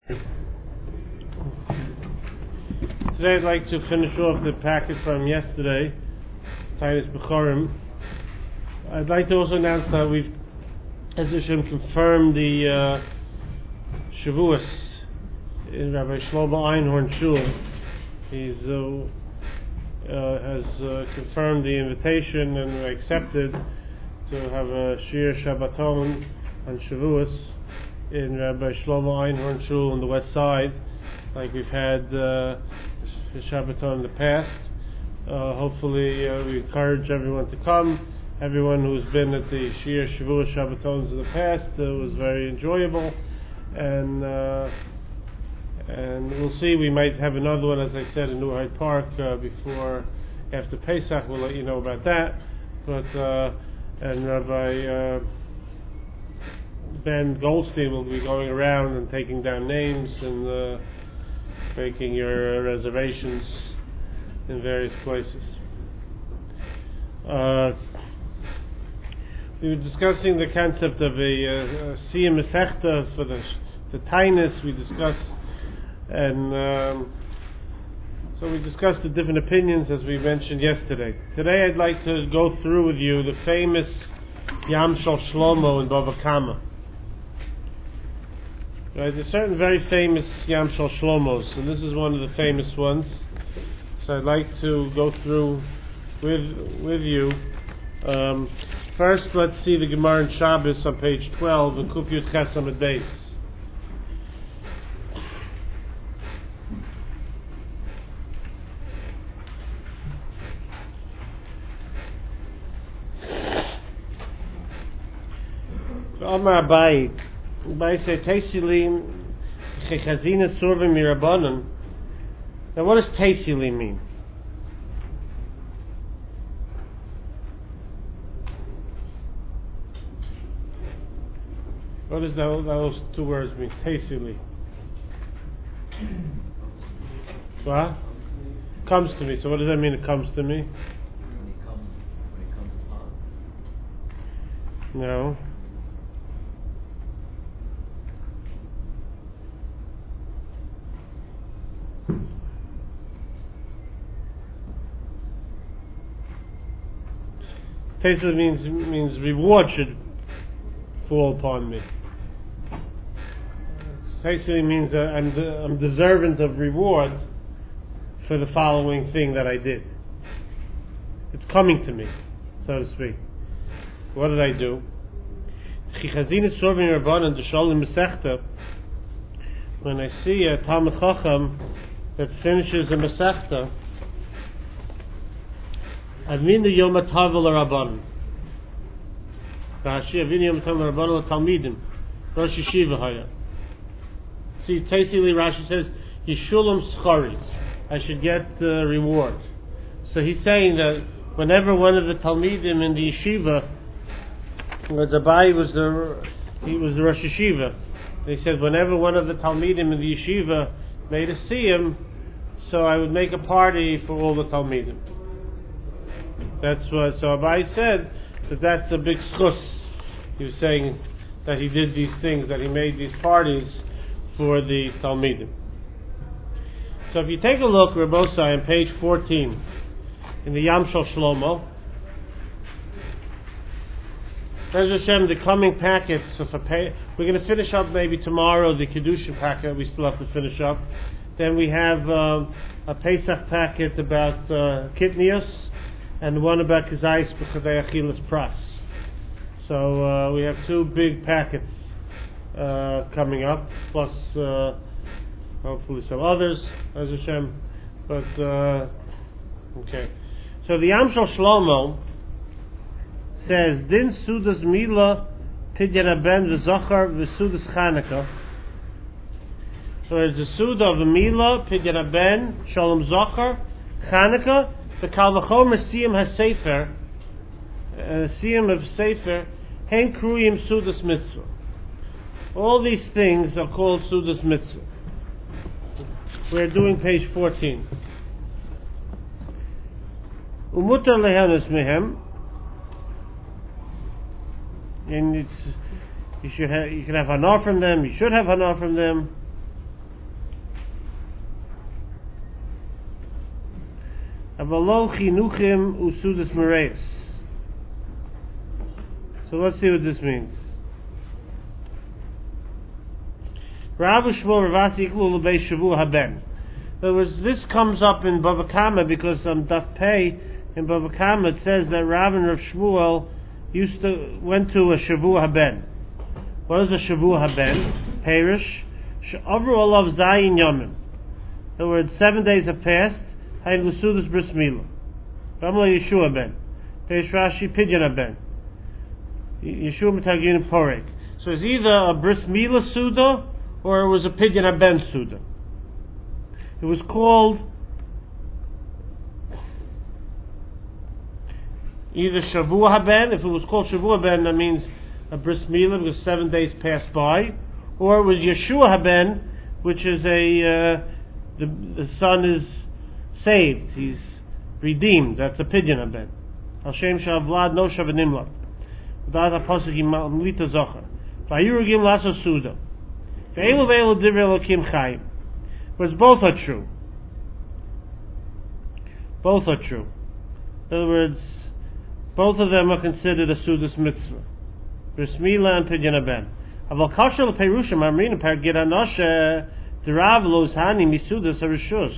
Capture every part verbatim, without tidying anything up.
Today I'd like to finish off the packet from yesterday, Tainus Bechorim. I'd like to also announce that we've, as Hashem, confirmed the uh, Shavuos in Rabbi Shlomo Einhorn Shul. He's uh, uh, has uh, confirmed the invitation and accepted to have a Shir Shabbaton on Shavuos in Rabbi Shlomo Einhorn Shul on the west side, like we've had uh, Shabbaton in the past. Uh, hopefully uh, we encourage everyone to come. Everyone who's been at the Shir Shavuos Shabbatons in the past uh, was very enjoyable, and uh, and we'll see, we might have another one, as I said, in New Hyde Park uh, before, after Pesach. We'll let you know about that. But uh, and Rabbi uh, Ben Goldstein will be going around and taking down names and uh, making your reservations in various places. Uh, we were discussing the concept of a, a, a Siyum Masechta for the the Tainus. We discussed, and um, so we discussed the different opinions as we mentioned yesterday. Today I'd like to go through with you the famous Yam Shel Shlomo in Bava Kama. Right, there's certain very famous Yam Shel Shlomos, and this is one of the famous ones. So I'd like to go through with with you. Um, first, let's see the Gemara in Shabbos on page twelve in Kuf Yud Ches Amud Beis. Amar Abai. By say Teisilim Chechazina Survim Mirabanan. Now, what does Teisilim mean? What does that, those two words mean? Teisilim. What? Comes to me. So, what does that mean? It comes to me. When it comes, when it comes upon. No. Teisilim means means reward should fall upon me. Teisilim means uh, I'm de- I'm deserving of reward for the following thing that I did. It's coming to me, so to speak. What did I do? When I see a Talmud Chacham that finishes a Masechta, Avinu Yom Tov LaRabbanan. Rashi Avinu Yom Tov LaRabbanan LaTalmidim. Rosh Yeshiva Haya. See, Teisili Rashi says Yeshulam Schari. I should get uh, reward. So he's saying that whenever one of the Talmidim in the yeshiva, Zabai was the he was the Rosh Yeshiva. And he said whenever one of the Talmidim in the yeshiva made a siyum, so I would make a party for all the Talmidim. That's what, so Abai said that that's a big schus. He was saying that he did these things, that he made these parties for the Talmidim. So if you take a look, Rabbosai, on page fourteen, in the Yam Shel Shlomo, there's Hashem, the coming packets of a pay, we're going to finish up maybe tomorrow the Kedushin packet, we still have to finish up. Then we have um, a Pesach packet about uh, Kitnios, and one about Kazayis B'Chadei Achilas Pras. So uh, we have two big packets uh, coming up, plus uh, hopefully some others, as Hashem. But uh, okay. So the Yam Shel Shlomo says, Din Sudas Mila Pidyan Ben V'Zochar V'Sudas Chanukah. So there's the Suda of the Mila Pidyan Ben Shalom Zochar Chanukah. The Kalvachomer Siyum HaSefer, Siyum of Sefer, Hen Kruyim Sudas Mitzvah. All these things are called Sudas Mitzvah. We're doing page fourteen. Umutar Lehanas Mehem, and it's you should have you can have hana from them. You should have hana from them. Avalo chinuchim usudas mereis. So let's see what this means. Rav Shmuel Ravasi Iklu L'Bei Shavu Haben. In other words, this comes up in Bava Kama because on Daf Pei in Bava Kama it says that Rav and Rav Shmuel used to went to a Shavu Haben. What is a Shavu Haben? Perish She'avru Olav Zayin Yomim. In other words, seven days have passed. Hayin L'Sudas Bris Milah. Ramla Yeshua Ben. Perish Rashi Pidyon Ben. Yeshua Mitagin Porek. So it's either a Bris Milah Suda or it was a Pidyon HaBen Suda. It was called either Shavu HaBen. If it was called Shavu HaBen, that means a Bris Milah because seven days passed by. Or it was Yeshua HaBen, which is a uh, the, the son is saved. He's redeemed. That's a Pidyon HaBen. Hashem Shavlad No Shavanimla. V'dat HaPosuk Yimlita Zocher. V'ayurugim Lasso Suda. Ve'elu ve'elu Divrei Elokim Chayim. But both are true. Both are true. In other words, both of them are considered a Sudas Mitzvah. Bris Milah and Pidyon HaBen. Aval Kasher L'Perushim Amrina Per Gid Anoshe D'Rav Lo Zhani Misudas HaRishus.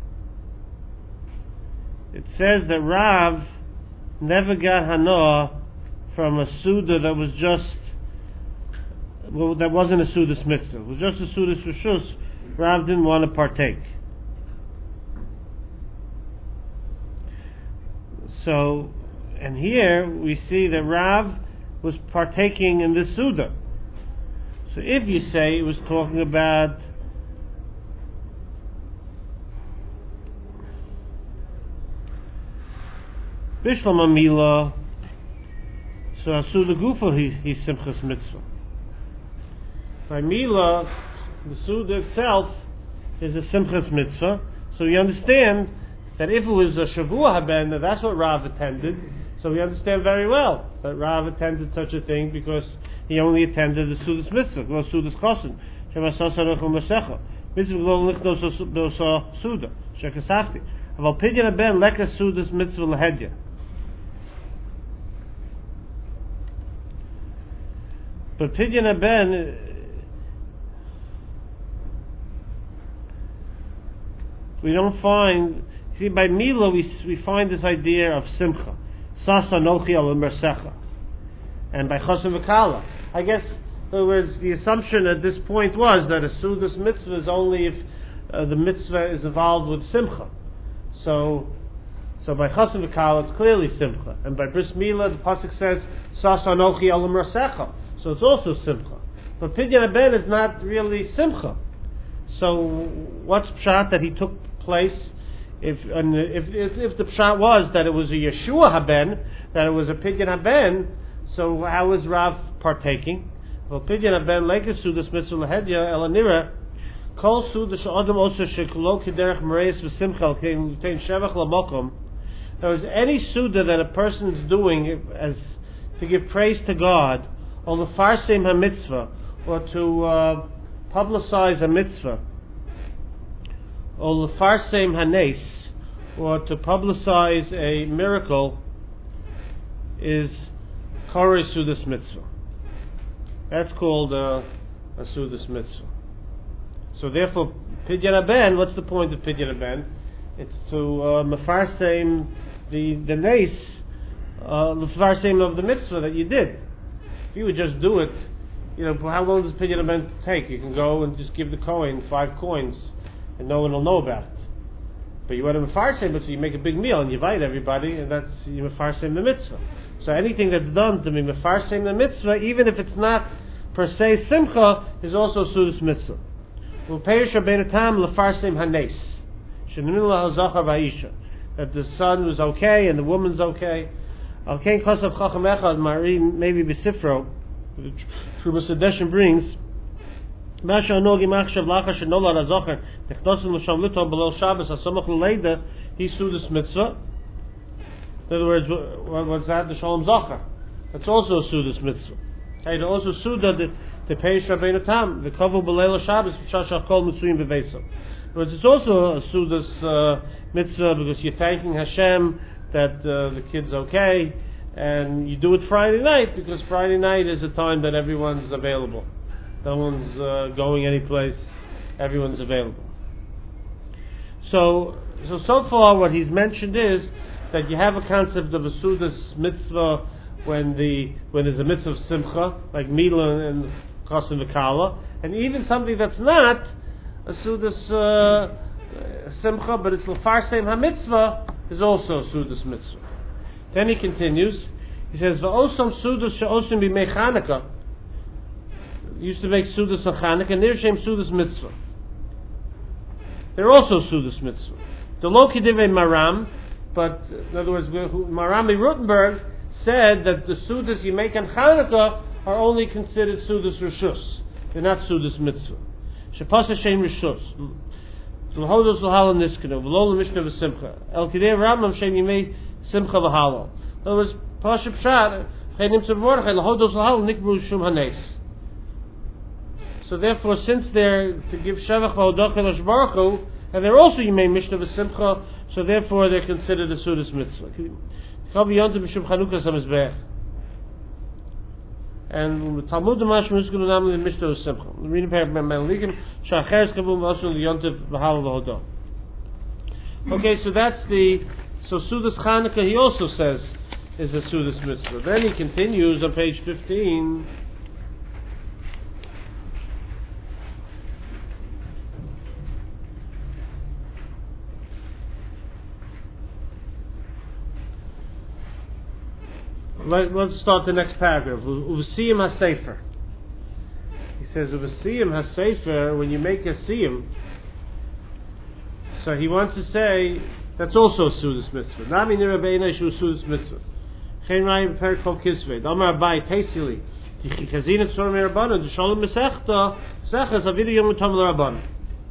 It says that Rav never got Hanoah from a Suda that was just well, that wasn't a Sudas Mitzvah. It was just a Sudas Rishus. Rav didn't want to partake. So, and here we see that Rav was partaking in this Suda. So if you say it was talking about Bishlam Amila, so Asuda Gufa, he's Simchas Mitzvah. By Mila, the Suda itself is a Simchas Mitzvah, so we understand that if it was a Shavua Haben, that's what Rav attended, so we understand very well that Rav attended such a thing because he only attended the Sudas Mitzvah, no Sudas Chosin, Shemasasarach U'Masecha, Mitzvah G'lo Lichnos Dosa Suda, Shekasafti, Aval Pidyon HaBen Leka Sudas Mitzvah L'Hedya. But Pidyon HaBen, we don't find, see, by Mila we we find this idea of Simcha. Sasa Nochi Al Mersecha. And by Chosim V'Kala. I guess, in other words, the assumption at this point was that a Sudas Mitzvah is only if uh, the Mitzvah is involved with Simcha. So, so by Chosim V'Kala it's clearly Simcha. And by Bris Milah the Pasuk says, Sasa Nochi Al Mersecha. So it's also Simcha. But Pidyon HaBen is not really Simcha. So what's pshat that he took place? If, and if if if the pshat was that it was a Yeshua Haben, that it was a Pidyon HaBen, so how is Rav partaking? Well, Pidyon HaBen lekes Sudas Mitzvah L'Hedya Elanira Kol Suda She'adam Osa Shekulo K'derech Mereis V'Simcha L'Tein Shevach L'Mokom. There was any Suda that a person is doing as to give praise to God, or L'Farseim HaMitzvah, or to uh, publicize a mitzvah, or L'Farseim HaNes, or to publicize a miracle, is Korei Sudas Mitzvah. That's called uh, a Sudas Mitzvah. So therefore, Pidyon HaBen, what's the point of Pidyon HaBen? It's to uh, Mefarseim the, the Nes, uh, L'Farseim of the mitzvah that you did. If you would just do it, you know, how long does Pidyon HaBen take? You can go and just give the Kohen five coins and no one will know about it. But you want to mefarseim it, so you make a big meal and you invite everybody, and that's, you mefarseim the mitzvah. So anything that's done to be mefarseim the mitzvah, even if it's not per se simcha, is also sudas mitzvah. U'peish Rabbeinu Tam lefarseim hanes. Shenimila hazachar va'isha. That the son was okay and the woman's okay. Al kein kosav chacham echad mari maybe b'sifro. Trumas Hadeshin brings. Masha anogi machshav lacha shenolad hazachar technosim l'sham lito below Shabbos hasamach l'leida he sudas mitzvah. In other words, what, what's that? The shalom zachar. That's also a sudas mitzvah. And also suda the the peish Rabbeinu Tam the kavu b'leila Shabbos v'shashach kol mitzuyim b'veisam. But it's also a Sudas uh, mitzvah because you're thanking Hashem that uh, the kid's okay, and you do it Friday night because Friday night is a time that everyone's available. No one's uh, going anyplace. Everyone's available. So, so so far, what he's mentioned is that you have a concept of a Sudas mitzvah when the when there's a mitzvah of simcha, like Mila and Chassan V'Kala, and even something that's not a Sudas uh, simcha, but it's L'farseim HaMitzvah, is also a Sudas mitzvah. Then he continues. He says, "V'osam Sudas she'osim b'mei Chanukah." Used to make Sudas on Chanukah, and they're Shem Sudas mitzvah. They're also Sudas mitzvah. The Lo Kedivei Maram, but in other words, Marami Rutenberg said that the Sudas you make on Chanukah are only considered Sudas Rishus. They're not Sudas mitzvah. Shepas Hashem Rishus. L'hodos l'halal niskanu. V'lo l'mishna v'simcha. El Kedei Ramam Shem Yimei Simcha v'halal. In other words, Pasha Pshat, Chenim Tzavordachai, l'hodos l'halal nikbru shum hanes. So therefore, since they're to give Shevach v'hodach el Baruch Hu, and they're also Yimei Mishnah v'simcha, so therefore they're considered a Sudas mitzvah. Chavi Yontiv Mishum Chanukah Samizbech. And Talmud Damash Muskul Nam in Mishnah v'simcha. The reading paragraph Melikim Shacheres Kavum Vasul Yontiv v'halal v'hodach. Okay, so that's the so Sudas Chanukah. He also says is a Sudas mitzvah. Then he continues on page fifteen. Let, let's start the next paragraph. Uvasiyim HaSefer. He says, Uvasiyim HaSefer, when you make a siyim, so he wants to say, that's also a Sudas mitzvah. Nami nirabeina shu Sudas mitzvah. Chen rayim perik kol kisvei. Damar abai, teisili. Tichikazina tzor mirabana. D'shalom mesechta. Sechas avidu yom utam l'rabana.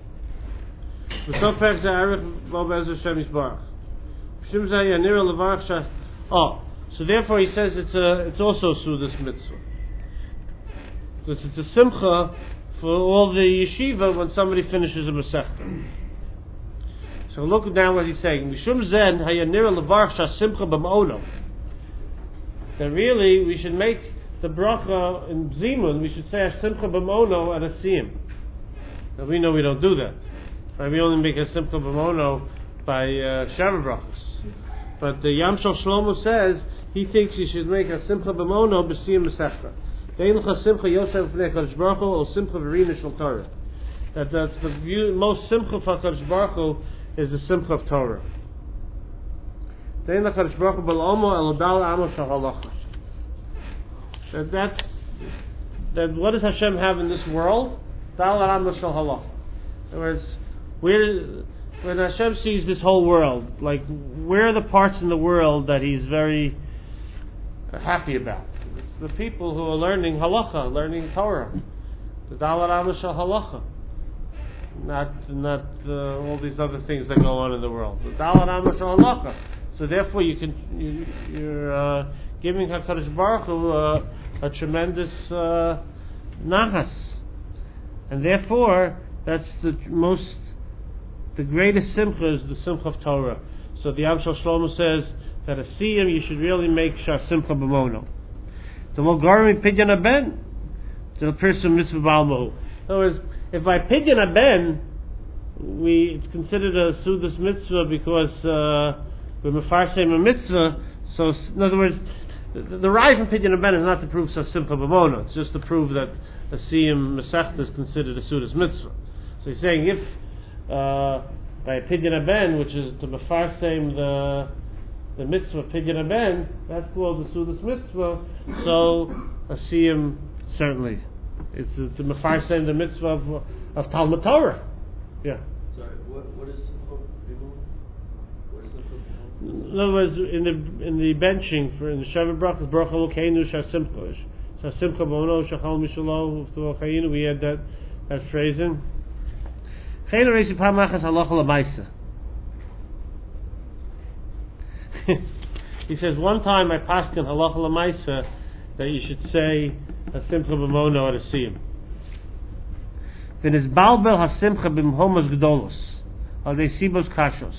V'sof perik za'arich vo be'ezer Shem Yisbarach. P'shim za'ya nira levarach shah. Oh. So therefore he says it's a, it's also a Sudas mitzvah. Because it's a simcha for all the yeshiva when somebody finishes a Masechta. So look down what he's saying. Mishum zen hayanira levarach simcha b'ma'ono. That really we should make the bracha in Zimun, we should say a simcha b'ma'ono at a siyum. Now we know we don't do that. Right? We only make a simcha b'ma'ono by uh, Sheva brachas. But the Yam Shel Shlomo says he thinks you should make a simcha b'mono b'siyum mesechta. De'incha simcha yosef v'nei Kadosh Baruch Hu or simcha v'rina shel Torah. That that's the view, most simcha for Kadosh Baruch Hu is the simcha of Torah. De'incha Kadosh Baruch Hu b'lomo elodal amo shel halacha. That that's that. What does Hashem have in this world? Dal amo shel halacha. In other words, where. When Hashem sees this whole world, like, where are the parts in the world that He's very happy about? It's the people who are learning halacha, learning Torah, the Dalar Amos Shel Halacha, not not uh, all these other things that go on in the world. The Dalar Amos Shel Halacha. So therefore, you can you, you're uh, giving Hakadosh Baruch Hu uh, a tremendous uh, nachas, and therefore that's the most. The greatest simcha is the simcha of Torah. So the Yam Shel Shlomo says that a siyum you should really make shah simcha b'mono. The Mogarim pidyon aben, the person mitzvah balmo. In other words, if by pidyon aben we it's considered a sudas mitzvah because uh, we're mefarsem a mitzvah. So in other words, the, the rise from pidyon aben is not to prove shah simcha b'mono. It's just to prove that a siyum mesechta is considered a sudas mitzvah. So he's saying if Uh, by Pidyon Aben, which is to mefarsem the the mitzvah Pidyon Aben, that's called the Sudas mitzvah. So a siyum certainly it's uh, to mefarsem the mitzvah of, of Talmud Torah. Yeah. Sorry, what what is simcha b'ma'ono? What is simcha b'ma'ono? In other words, in the in the benching for in the Sheva brachas, Baruch Elokeinu Shasimcha, Shasimcha b'ma'ono Shachal Mishalo Uv'Toachayinu. We had that that phrase in. He says one time I passed in halacha l'maisa that you should say a simcha b'mono at a siyum. V'nizbalbel hasimcha b'mhomos gdolos al deisibos kashos.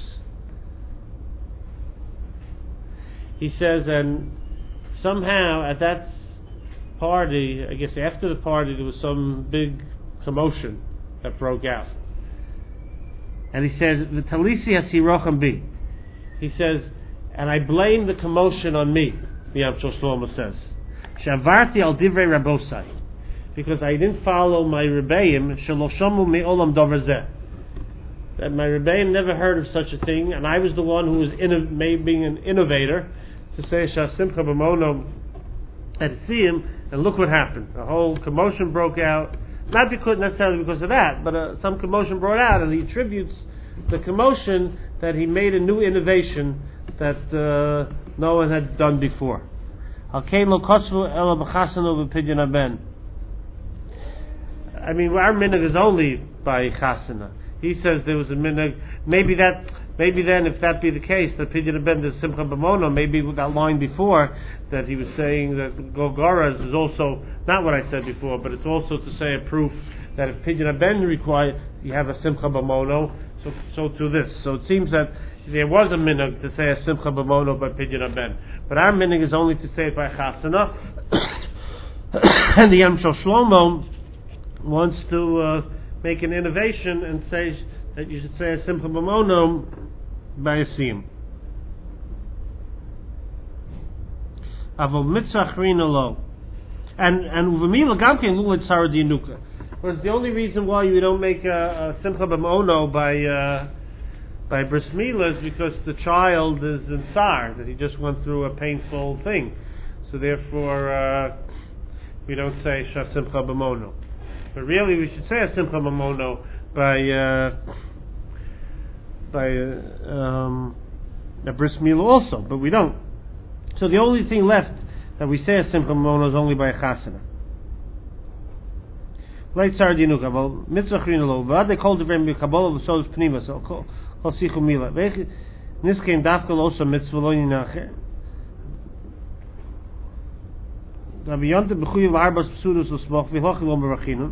He says, and somehow at that party, I guess after the party, there was some big commotion that broke out. And he says, "V'talisi hasirochem bi." He says, and I blame the commotion on me. The Yam Shlomo says, "Shavarti al divrei rabosai," because I didn't follow my rebbeim. Shelo shomu me'olam davar zeh. That my rebbeim never heard of such a thing, and I was the one who was inno- being an innovator to say Shasimcha b'mono at Siyim, and look what happened. A whole commotion broke out, not because necessarily because of that, but uh, some commotion broke out, and he attributes the commotion that he made a new innovation that uh, no one had done before. I mean, our minhag is only by chasana. He says there was a minhag. Maybe that, maybe then, if that be the case, that pidyon haben is simcha b'mono. Maybe with that line before that he was saying that gogoras is also not what I said before, but it's also to say a proof that if pidyon haben require, you have a simcha b'mono. So, so to this. So it seems that there was a minhag to say a simcha b'mono by pidyon haben, but our minhag is only to say it by chasana. And the Yam Shlomo wants to uh, make an innovation and say that you should say a simcha b'mono by a siyum. Avol mitzvah achrina lo, and and uv'mila gamkein lu'ed sarah di'anuka. Whereas the only reason why you don't make a, a simcha b'mono by uh, by bris milah is because the child is in tsar, that he just went through a painful thing. So therefore, uh, we don't say shah simcha b'mono. But really, we should say a simcha b'mono by uh, by uh, um, a bris milah also, but we don't. So the only thing left that we say a simcha b'mono is only by a chasana. Late Sarah Dinuka, well, mitzvah chrina lo, but they called the very kabbalah v'sodos pnima, so kol sichu mila. This came dafka also mitzvah lo yinacher. Da biyante b'chuyev arbas psudos l'smoch v'hochi lo merachinun.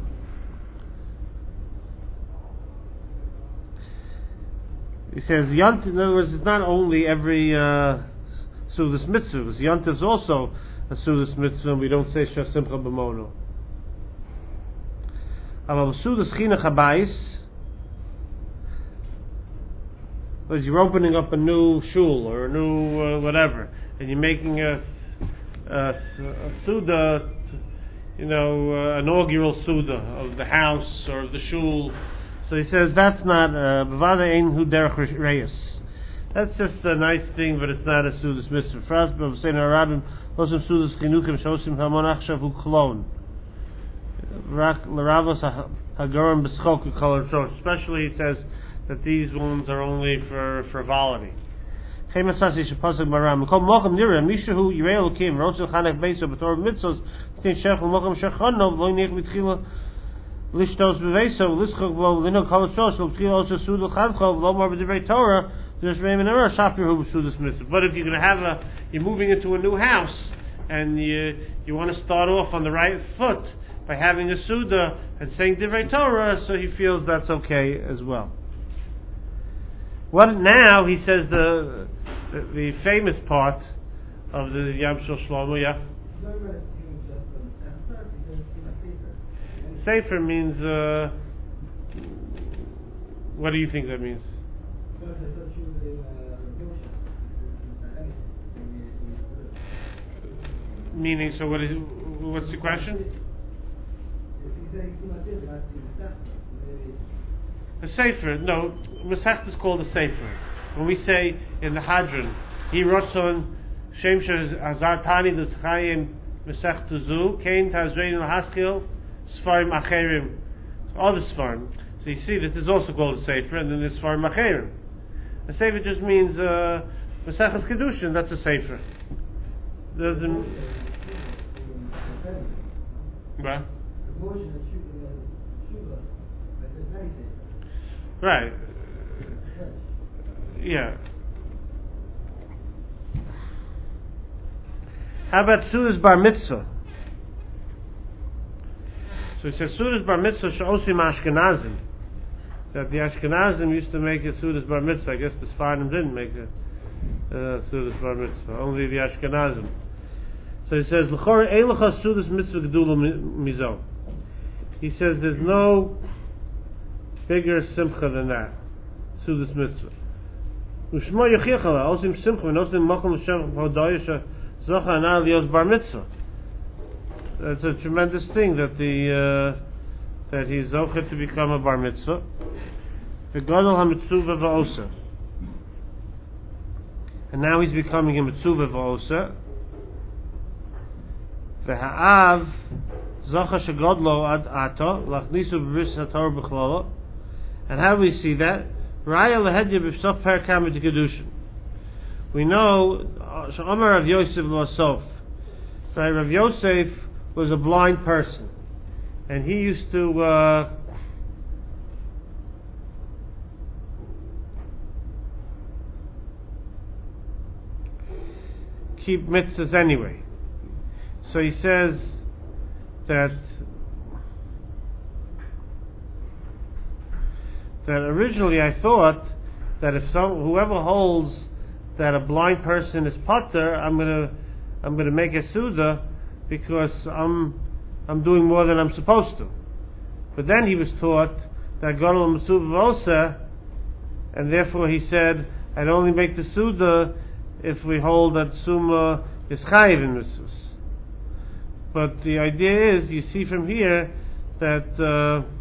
He says yant. In other words, it's not only every uh, sudas mitzvah. Yant is also a sudas mitzvah, and we don't say shah simcha b'mono. But you're opening up a new shul or a new uh, whatever, and you're making a, a, a suda, you know, uh, inaugural suda of the house or of the shul. So he says that's not b'vada ein hu derech reyes. That's just a nice thing, but it's not a sudas mitzvah. For us, but we're saying Arabim, losem sudas chinukim shosim hamon achshav hu klon. Especially, he says that these ones are only for frivolity. But if you're going to have a, you're moving into a new house and you you want to start off on the right foot by having a Suda and saying Divrei Torah, so he feels that's okay as well. What now, he says the the, the famous part of the Yam Shlomo, yeah? Sefer means, uh, what do you think that means? Meaning, so what is, what's the question? A sefer, no, Masech is called a sefer. When we say in the Hadron, he wrote on Shem Azar Tani the Chayim Masech Tuzu, Kain Tazrein Haskil, Sfarim Acherim, other Sfarim. So you see that this is also called a sefer, and then there's Sfarim Acherim. A sefer just means uh, Masechus Kedushin. That's a sefer. Doesn't. What? Right. Yeah. How about Sudas Bar Mitzvah? So So he says, Sudas bar mitzvah she'osim Ashkenazim. That the Ashkenazim used to make a Sudas bar mitzvah. I guess the Sfardim didn't make a uh, Sudas bar mitzvah. Only the Ashkenazim. So he says, L'chor eilecha Sudas mitzvah gedula mizo. He says, there's no bigger simcha than that. Sudas mitzvah. Ushma yechichala, osim simcha, and osim makom l'shem hodayah zocha anar lios bar mitzvah. That's a tremendous thing that the uh, that he's zocha to become a bar mitzvah. V'gadol ha-mitzuvah v'osa. And now he's becoming a mitzuvah v'osa. V'ha'av zocha shegodlo ad ato lachnisu b'bris haTorah b'chlolo. And how do we see that? Raya lehedya b'sof perkam v'tikadushin. We know she'omer Rav Yosef l'sof. Right, Rav Yosef was a blind person, and he used to uh, keep mitzvahs anyway. So he says that that originally I thought that if some whoever holds that a blind person is pater, I'm gonna I'm gonna make a suda because I'm I'm doing more than I'm supposed to. But then he was taught that gadol mitzuvah v'osa, and therefore he said, I'd only make the suda if we hold that summa is chayiv in mitzvahs. But the idea is, you see from here that uh,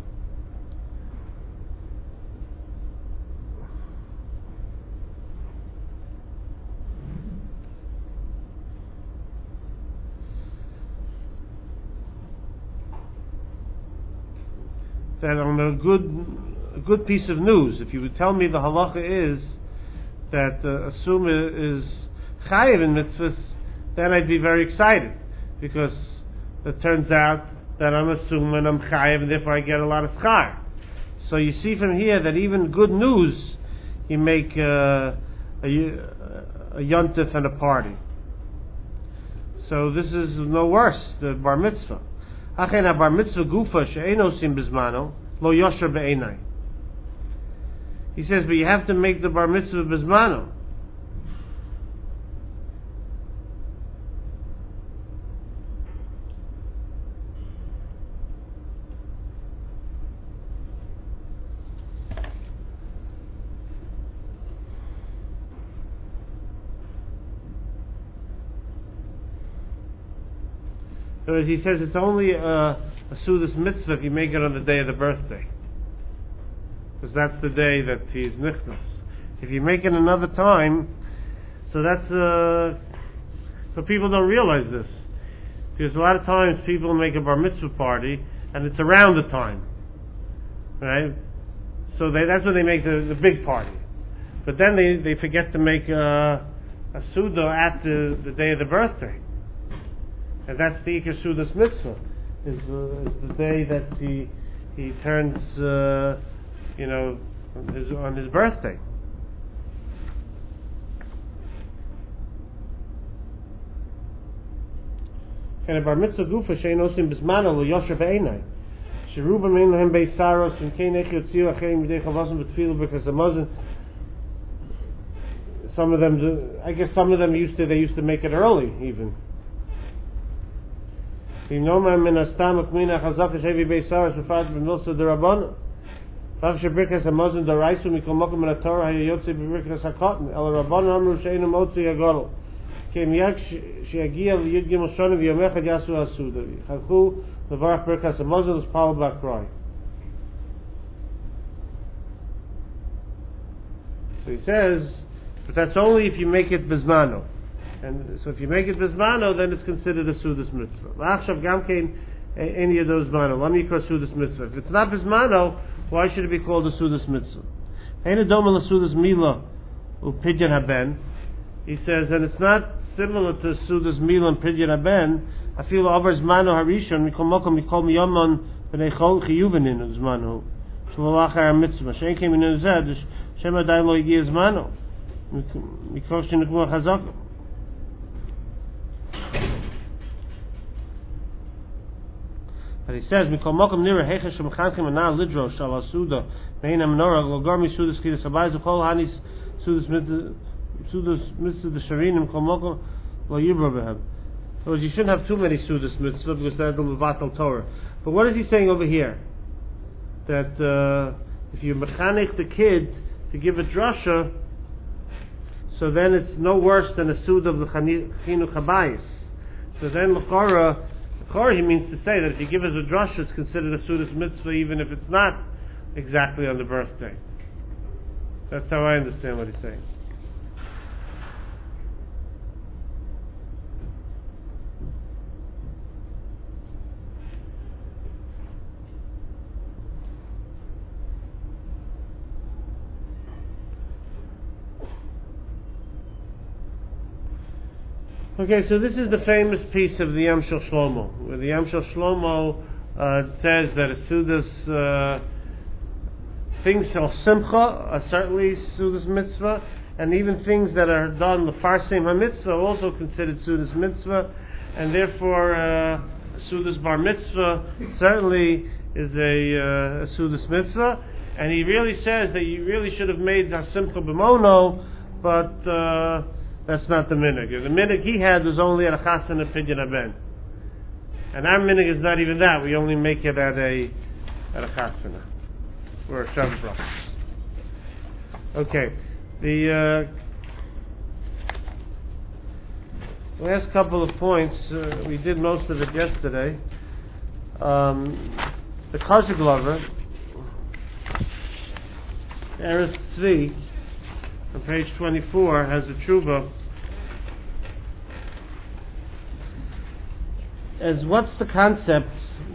that on a good, a good piece of news, if you would tell me the halacha is that uh, a summa is chayiv in mitzvahs, then I'd be very excited, because it turns out that I'm a summa and I'm chayiv, and therefore I get a lot of schar. So you see from here that even good news, you make uh, a, a yontif and a party. So this is no worse, the bar mitzvah. Achen bar mitzvah gufa she'eino sim bizmano lo yosher be'enai. He says, but you have to make the bar mitzvah bizmano. So as he says, it's only a, a sudas mitzvah if you make it on the day of the birthday, because that's the day that he's nichnas. If you make it another time, so that's uh, so people don't realize this, because a lot of times people make a bar mitzvah party and it's around the time, right? So they, that's when they make the, the big party, but then they, they forget to make a, a suda at the, the day of the birthday. And that's the Iker Sudas Mitzvah, is, uh, is the day that he he turns, uh, you know, on his, on his birthday. And a bar mitzvah gufa shein osim bismano lo yosher be'enai. Sheruba mein lehem beisaros and kein ech yotziu acheim midei chavazim b'tfilu because the Muslim, some of them, do, I guess some of them used to, they used to make it early even. If no man astam akmina chazak shevi beisaros b'fad b'milsa derabana. Fav shebirkas hamazon daraisu mikol mokum min haTorah hayotzi b'birkas hakotin el rabbanon amru sheinu motzi hagadol. Kem yak sheyagia liyud gimel shana v'yom echad yasu hasuda. Chalchu levarach birkas hamazon l'spal b'akroi. So he says, but that's only if you make it bizmano. And so if you make it bizmano, then it's considered a sudas mitzvah. La'achshav gamkein any of those mano. Let me call sudas mitzvah. If it's not bizmano, why should it be called a sudas mitzvah? Ein adoma l'sudas mila u'pidyon haben. He says, and it's not similar to sudas mila and pidyon haben. I feel over zmano harishon mikol mokom mikol miyamon b'nei chol chiyuvenin zmano sh'lolachar mitzvah. Shein kein minu zed shem adayin lo yigi zmano mikol shenukmu chazaka. But he says, Mikol Mokum Nira Hechesh Mechanchim Anar Lidro Shal Asuda Meina Menorah Logor Misudas Kidas Abayz Kol Hanis Sudas Sudas Mitzvah the Sharinim Kol Mokum Lo Yibra Behem. So you shouldn't have too many Sudas Mitzvah because that's the Levatal Torah. But what is he saying over here? That uh, if you mechanic the kid to give a drasha, so then it's no worse than a Suda of the Chinuch Habayis. So then L'chora, L'chora he means to say that if you give us a drasha, it's considered a Sudas Mitzvah even if it's not exactly on the birthday. That's how I understand what he's saying. Okay, so this is the famous piece of the Yam Shel Shlomo, where the Yam Shel Shlomo uh, says that a Sudas, uh, things Shel Simcha are certainly Sudas Mitzvah, and even things that are done Lefarsim HaMitzvah are also considered Sudas Mitzvah, and therefore uh, Sudas Bar Mitzvah certainly is a, uh, a Sudas Mitzvah, and he really says that you really should have made HaSimcha B'mono, but uh, that's not the minig. The minig he had was only at a chassan and pidyon haben, and our minig is not even that. We only make it at a at a chasana or a shavuot brachos. Okay, the uh, last couple of points uh, we did most of it yesterday. Um, the Kosher Glover, Eretz Tzvi, on page twenty-four, has a tshuva as what's the concept?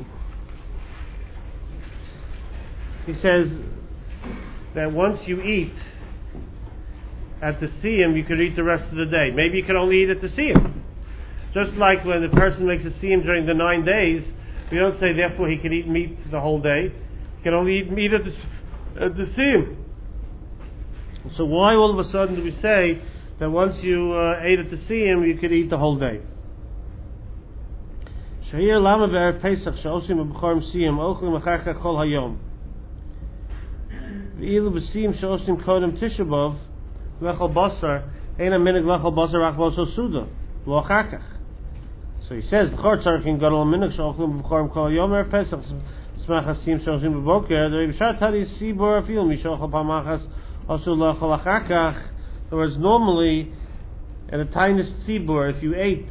He says that once you eat at the siyum, you could eat the rest of the day. Maybe you could only eat at the siyum. Just like when the person makes a siyum during the nine days, we don't say therefore he can eat meat the whole day. He can only eat meat at the, at the siyum. So why all of a sudden do we say that once you uh, ate at the siyum, you could eat the whole day? Shahir lama be'er Pesach she'osim b'chorim siyum ochlim achar kol hayom v'ilu b'siyum she'osim kodem Tisha B'av lechol basar ein minig lechol basar ach b'oso suda lo achar kach. So he says b'chor tzarkin gadol minig she'ochlim b'chorim kol hayom er Pesach smach hasiyum she'osim b'boker the Rebbe Tadi sibor afil mishochel pamachas also lechol achar kach. In other words, normally at a tiniest tzibur, if you ate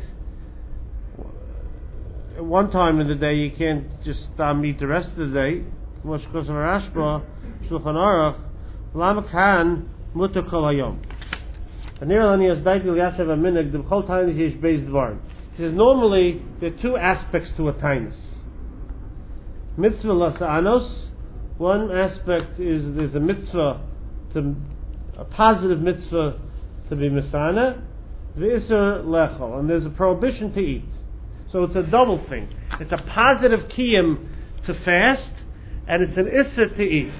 one time in the day, you can't just um, eat the rest of the day. Moshkos Rashba, Shulchan Aruch, Lamakan Mutar Kol Hayom. And there on has Daitil Yasev Aminig, the whole time is based Dvarim. He says normally there are two aspects to a tinus. Mitzvah Lasa'anos. One aspect is there's a mitzvah, to, a positive mitzvah to be Misana, V'isr Lechol, and there's a prohibition to eat. So it's a double thing. It's a positive kiyum to fast, and it's an issa to eat.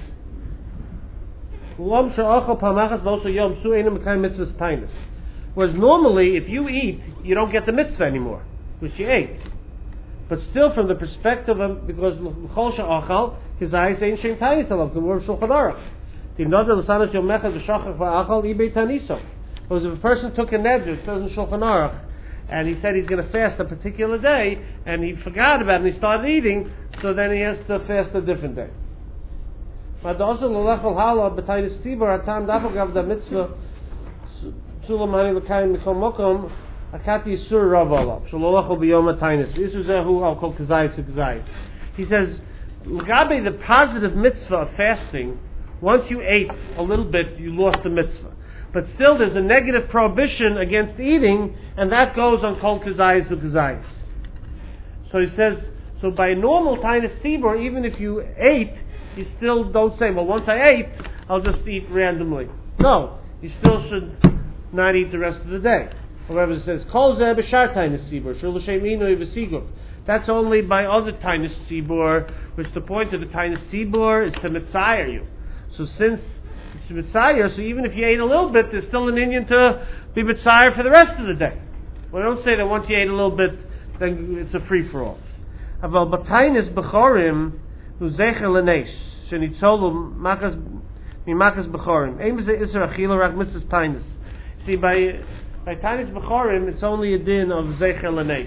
Whereas normally, if you eat, you don't get the mitzvah anymore, which you ate. But still, from the perspective of, because l'chol she'achal, his eyes ain't shem tainis alav, the word Shulchan Aruch. The nodar l'sanas yom mechad v'shachach v'achal ibei taniso. Because if a person took a neder, it says in Shulchan Aruch, and he said he's going to fast a particular day, and he forgot about it, and he started eating, so then he has to fast a different day. But also, l'lechol hala b'taynis tzibur atam davogav da mitzvah sulam hani l'kayim mikom mokom akati sur rav alav shalolechol b'yom ataynis isuzehu al kol kazayis kazayis. He says, l'gabe the positive mitzvah of fasting, once you ate a little bit, you lost the mitzvah. But still, there's a negative prohibition against eating, and that goes on kol kazayis to kazayis. So he says, so by a normal tinus tzibur, even if you ate, you still don't say, well, once I ate, I'll just eat randomly. No, you still should not eat the rest of the day. However, it says, kol zeh b'shar tinus tzibur, shul l'shem inu yivasiguv. That's only by other tinus tzibur, which the point of the tinus tzibur is to mitzayir you. So since Mitzayir, so even if you ate a little bit, there's still an Indian to be Mitzayir for the rest of the day. We don't say that once you ate a little bit, then it's a free-for-all. אבל בתייnis בchorim הוא zecher lenes shenitzolu makas mimakas bechorim. Aim is iser achila rak mitzvahs tainis. See, by by tainis bechorim, it's only a din of zecher lenes.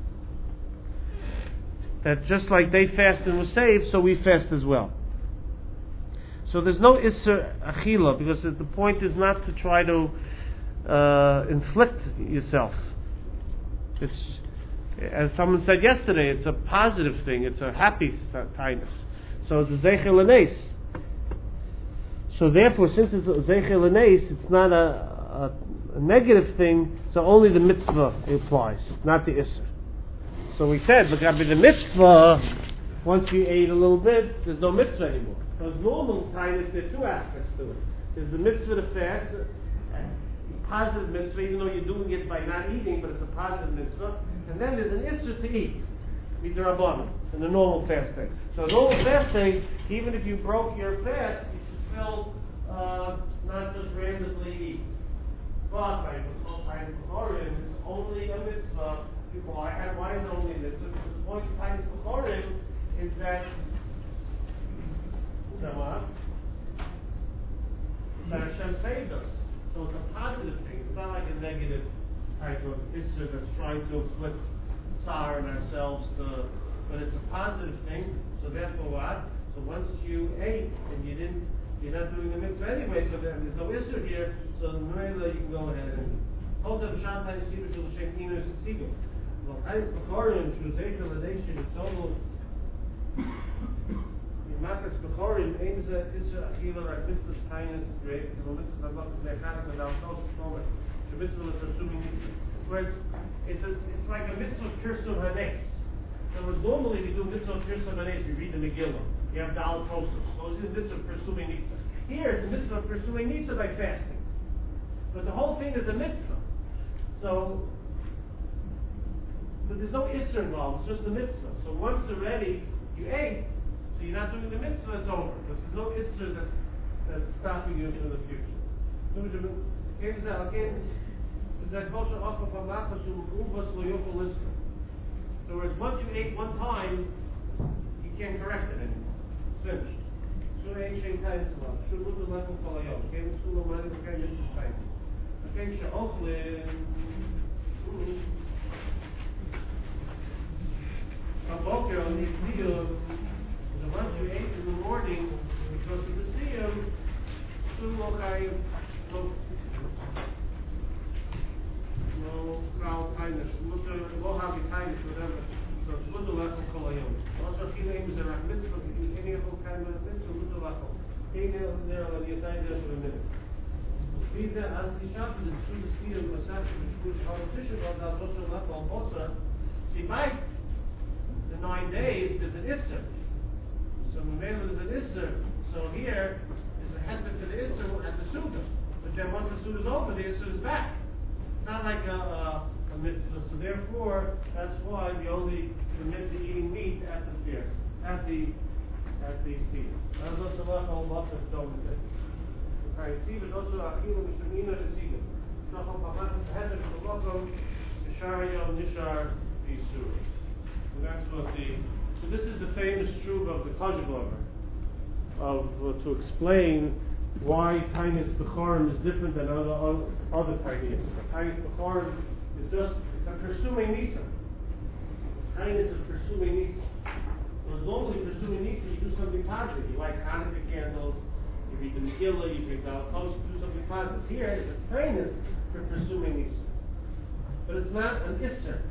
That just like they fast and were saved, so we fast as well. So there's no iser achila, because the point is not to try to uh, inflict yourself. It's, as someone said yesterday, it's a positive thing. It's a happy tainis. So it's a zecher lenes. So therefore, since it's a zecher lenes, it's not a, a, a negative thing. So only the mitzvah applies, not the isser. So we said, look, the mitzvah, once you ate a little bit, there's no mitzvah anymore. Because normal tainis, there are two aspects to it. There's the mitzvah to fast, a positive mitzvah, even though you're doing it by not eating, but it's a positive mitzvah. And then there's an isser to eat, midrabanan, in the normal fasting. So normal fasting, even if you broke your fast, you should still uh, not just randomly eat. But by tainis bechorim, it's only a mitzvah. Why, why is it only a mitzvah? Because the point of tainis bechorim is that that Hashem saved us. So it's a positive thing. It's not like a negative type of issue that's trying to inflict sorrow on ourselves. To, but it's a positive thing. So therefore, what? So once you ate and you didn't, you're not doing the mitzvah anyway. So there, there's no issue here. So the Mela, you can go ahead and hold up Shantai Siva to the Shem Inus Siva. Well, Tainis Bechorim, Shuzeka Ladeshin, it's total. Makas bechorim aims at isra achila rak mitzvahs tainis great because mitzvahs not their chanak without no moment. The mitzvah is assuming whereas it's a, it's like a mitzvah kirsum hanes. So normally we do mitzvah kirsum hanes. We read the Megillah. You have dal process. So it's a mitzvah pursuing nisa. Here it's a mitzvah pursuing nisa by fasting. But the whole thing is a mitzvah. So, but there's no isra involved. It's just a mitzvah. So once already you ate. So you're not doing the mitzvah, it's over. Because there's no issue that's, that's stopping you in the future. In other words, once you ate one time, you can't correct it anymore. It's finished. So once you ate in the morning, because of the siyum, soon lo chayim, no, no kral tainis, lo havi tainis, whatever. So it's mutter lechol kol hayom. Also, if you name is a rak mitzvah, if you any of those kind of mitzvah, mutter lechol. Any of them there, I'll get that just for a minute. These are as the shop is through the siyum, masach, which is hard to show about mutter lechol, also, see, by the nine days, there's an issur. So Mamela is an Isser. So here is the head to the Isser at the Suda. But then once the Suda is over, the Isser is back. It's not like a, a, a mitzvah. So therefore, that's why we only permit the eating meat at the feast, at the at the feast. That's also what all Bachas don't do. Okay, see, but also Achila Mishamina to see it. Nachal Pamach is the head of the Bacham, Nishar Nishar Yisur. So that's what the. So this is the famous truth of the Kajablamer, of uh, to explain why Tainis Bechorim is different than other other Tainis. Tainis Bechorim is just it's a pursuing Nisa. Tainis is pursuing Nisa. Whereas normally pursuing Nisa, you do something positive. You light Hanukkah candles, you read the Megillah, you drink Dalakos, you do something positive. Here, it's a Tainis for pursuing Nisa. But it's not an Isser.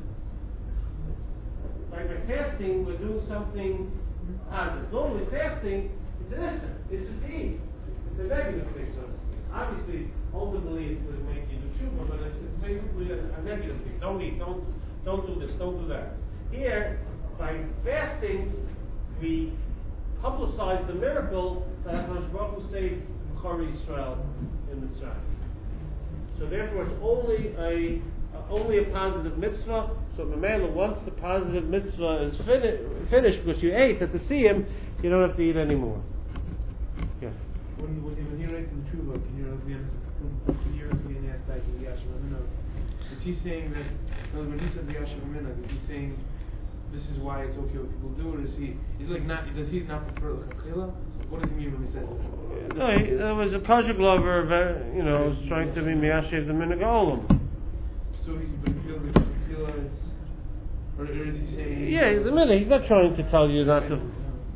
Like by fasting, we're doing something positive. Normally fasting is an issue. It's a deed. It's a negative thing. So obviously, ultimately, it's to make you do tshuva, but it's, it's basically a, a negative thing. Don't eat. Don't don't do this. Don't do that. Here, by fasting, we publicize the miracle that HaKadosh Baruch Hu saved B'chorei Yisrael in Mitzrayim. So therefore, it's only a uh, only a positive mitzvah. So Mamela, once the positive mitzvah is fini- finished, because you ate at the siyum, you don't have to eat anymore. Yes. When you when you write in Tshuva, can you can you repeat the aspect of the Yashav Amina? Is he saying that? In other words, he said the Yashav Amina. Is he saying this is why it's okay what people do, or is he, is like not, does he not prefer l'chachila? What does he mean when he says that? No, he, there was a project lover, very, you know, was trying to be miyashiv the minhag olam. So he's, but he feels like l'chachila is, or, or is he saying? Yeah, he's a minhag. He's not trying to tell you not to.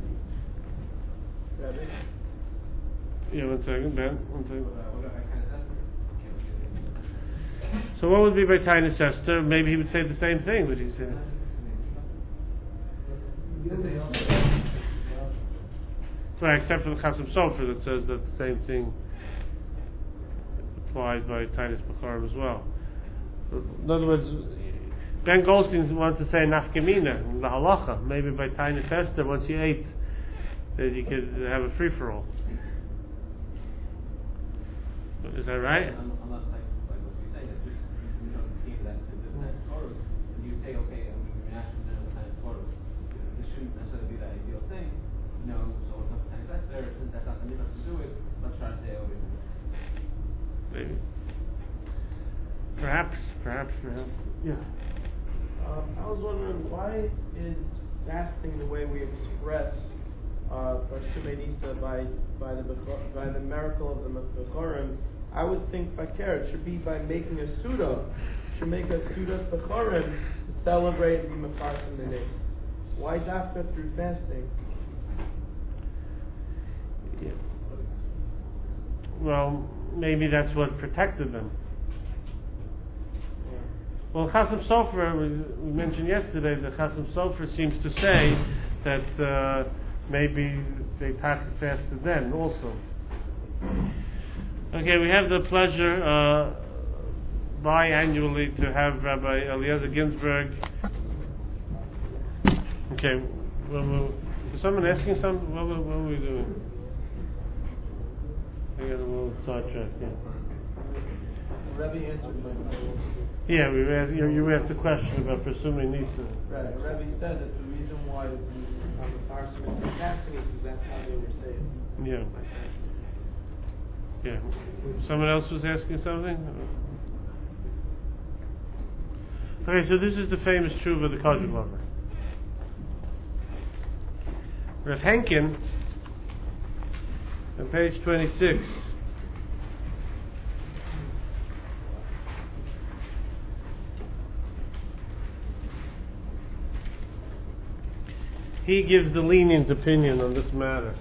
Yeah, one second, Ben. One second. So what would be by Tainus Esther? Maybe he would say the same thing, would he say? Right, except for the Chasam Sofer that says that the same thing applies by Tainus Bechorim as well. In other words, Ben Goldstein wants to say nafkamina, the halacha. Maybe by Tainus Esther, once you ate, that you could have a free-for-all. Is that right? Unless, like, like what you say, that just, you know, the that that Torah, and you say, okay, I'm going to be national in the kind of Torah. This shouldn't necessarily be the ideal thing, you know, so it's not the that's there, since that's not the mitzvah to do it, let's try to stay away from it. Maybe. Perhaps, perhaps, perhaps. Yeah. Um, I was wondering, why is fasting the way we express uh, Shemei by by the by the miracle of the Bechorim? I would think Fakir, it should be by making a Suda. Should make a Suda Bechorim to celebrate the Mefarsim the name. Why dafka through fasting? Yeah. Well, maybe that's what protected them. Well, Chasam Sofer, we, we mentioned yesterday that Chasam Sofer seems to say that uh, maybe they passed fasted then also. Okay, we have the pleasure uh, biannually to have Rabbi Eliezer Ginsburg. Okay, well, well, is someone asking something? What, what, what are we doing? I got a little sidetracked, yeah. Rebbe answered my question. Yeah, we were, you, you asked a question about presuming Nisa. Right, Rebbe said that the reason why on the Farsim is fasting is because that's how they were saying. Yeah. Yeah. Someone else was asking something? Okay, so this is the famous truth of the Kodesh Lover. Rav Henkin, on page twenty-six, he gives the lenient opinion on this matter.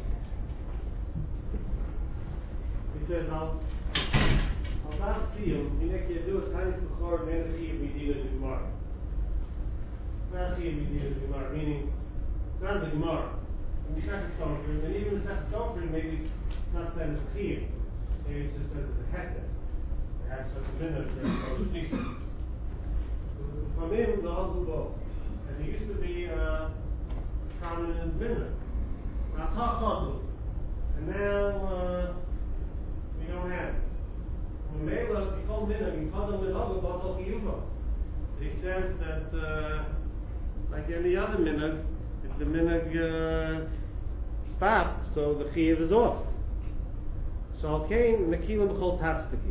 He says, I'll not see him, you make you do a time before and then see if we deal with Gemara. Not see if we deal with Gemara, meaning, not the Gemara. In the second Sofer, and even the second Sofer, maybe not that it's clear. Maybe it's just that it's a heter. Perhaps such a minute for a sneaker. From him, the whole go. And he used to be uh, prominent minute. Now talk on and now uh, we don't have it. When Mela become minute, we call them with other bottle Yuva. He says that uh, like any other minute, if the minute uh, stops, so the chiyuv is off. So came Nakilim B'chol Tapstiki.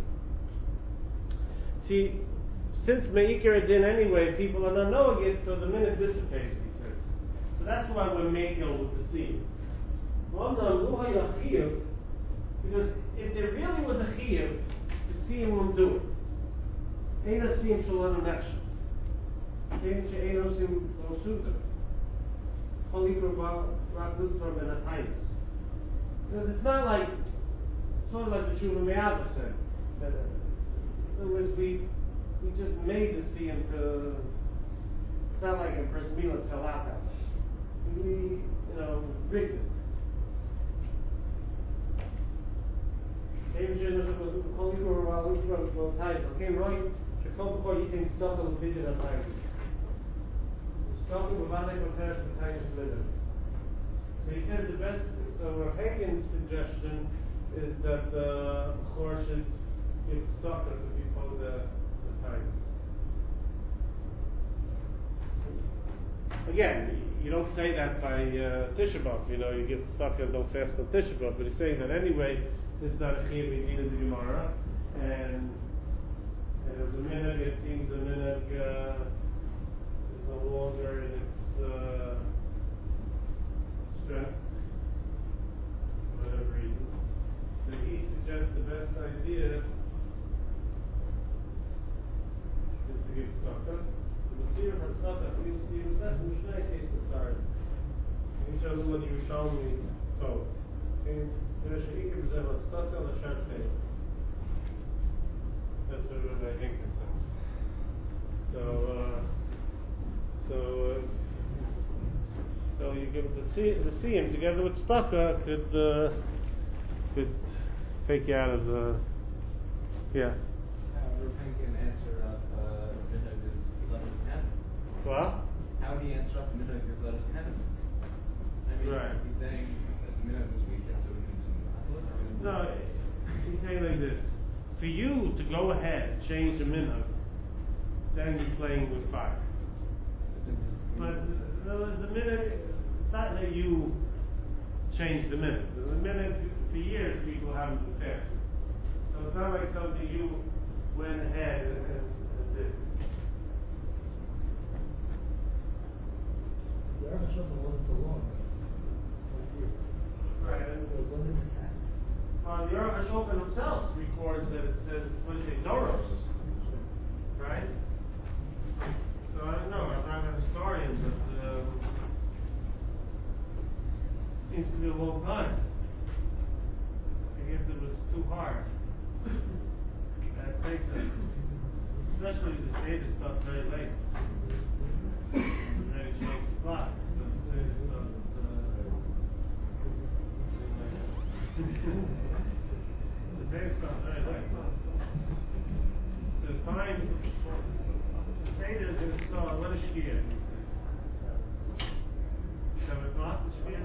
See, since Meikar din anyway, people are not knowing it, so the minute dissipates. So that's why we're making with the seed. Because if there really was a chiyuv, the seed won't do it. Eina seem shalom nefesh. Eina she'eino seem losuda. Because it's not like, sort of like the Shuvah Me'ava said. That, in other words, we we just made the sea into. It's not like a bris milah telata. We, you know, rigged it. Maybe she was only for a while, which one was tight. Okay, right? She come before you can stop on the vision of time. Stop with Vavane compared to the time of living. So he says the best. So Rav Henkin's suggestion is that the uh, Chor should give stock to before the, the time. Again, you don't say that by uh, Tisha B'Av, you know, you give stock and don't fast on Tisha B'Av, but he's saying that anyway, this is not a chiyuv in the Gemara, and, and as a minhag, it seems the minhag uh, no longer in its uh, strength, for whatever reason, then he suggests the best idea is to give tzedakah. The Mitzvah for tzedakah, you see, it was that in Mishnah case of Sarah. He shows what you show me, so. And there's a Ikar B'Zeh on tzedakah on the Shabbat. That's what Rabbi Henkin says. So, uh, so, uh, so you give the see the siyum together with tzedakah could uh, could take you out of the yeah. How Rabbi can answer up uh, minhag is eleven ten. What? How do you answer up minhag is eleven ten? I mean, Right. he's saying that the minhag this weekend, so we need to. No, he's saying like this. For you to go ahead and change the minhag, then you're playing with fire. But the, the minhag, it's not that you change the minhag. The minhag, for years people haven't been fasting. So it's not like something you went ahead and, and, and did. The Aruch HaShulchan wasn't so long. Right. And, So when did it happen? Uh, the Aruch HaShulchan himself records that it says, what is it, Doros, right? So I don't know, I'm not a historian, but um, it seems to be a long time. I guess it was too hard. That takes us, especially the Seder stuff very late. Ready to change the clock. But the Seder stuff is, uh, Based on very late. The time, the Seder is going to start, what is Shkia? Seven o'clock is Shkia?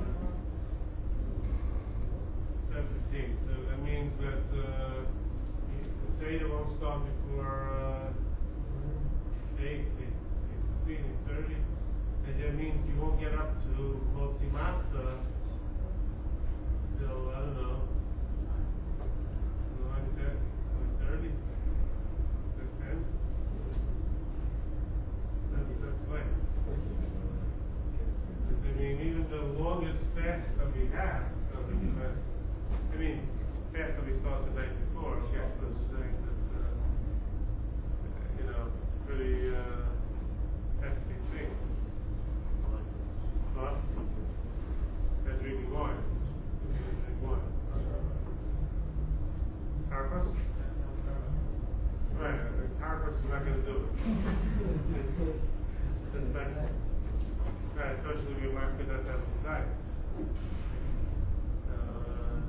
Seven fifteen. So that means that uh, the Seder won't start before uh, eight, eight, eight fifteen, eight thirty. And that means you won't get up to Motzi Matzah till, I don't know, thirty? That's ten? That's, that's late. I mean, even the longest fast that we have, doesn't be fast. I mean, fast that we started the night before, okay, was saying that, uh, you know, pretty, uh, hefty thing. But, that's drinking water. Drinking water. Purpose? Right, the purpose is not going to do it. It's back. Right, especially we might put that down inside. Uh,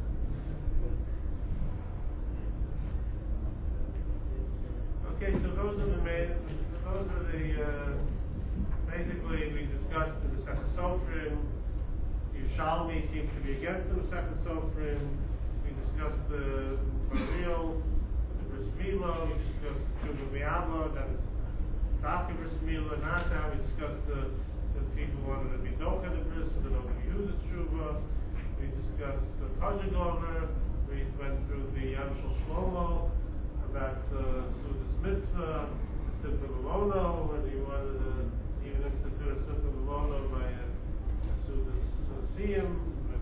okay, so those are the main, those are the, uh, basically we discussed in the Second Sofrim. Yerushalmi seems to be against the Second Sofrim. We discussed the Baril, the Bris Milo, we discussed Tshuva V'Yavo, that is Dafka Bris Milo, not now. We discussed the, the people wanted to be Docha the Bris, but nobody used the Tshuva. We discussed the Tajik Gomer. We went through the Yam Shel Shlomo about uh, Sudas Mitzvah, Simcha V'Mono, when he wanted to even institute a Simcha V'Mono by uh, Sudas Siyum.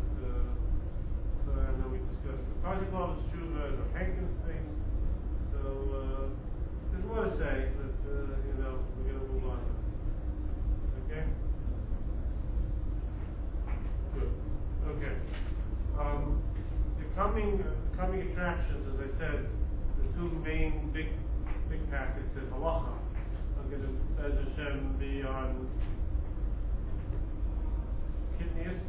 And then we discussed the Tajik Gomer's Tshuva and the Hankins thing. So, uh, there's more to say, but, uh, you know, we're going to move on. Okay? Good. Okay. Um, the coming, uh, the coming attractions, as I said, the two main big, big packets in Halacha are going to, as Hashem, be on Kitnius.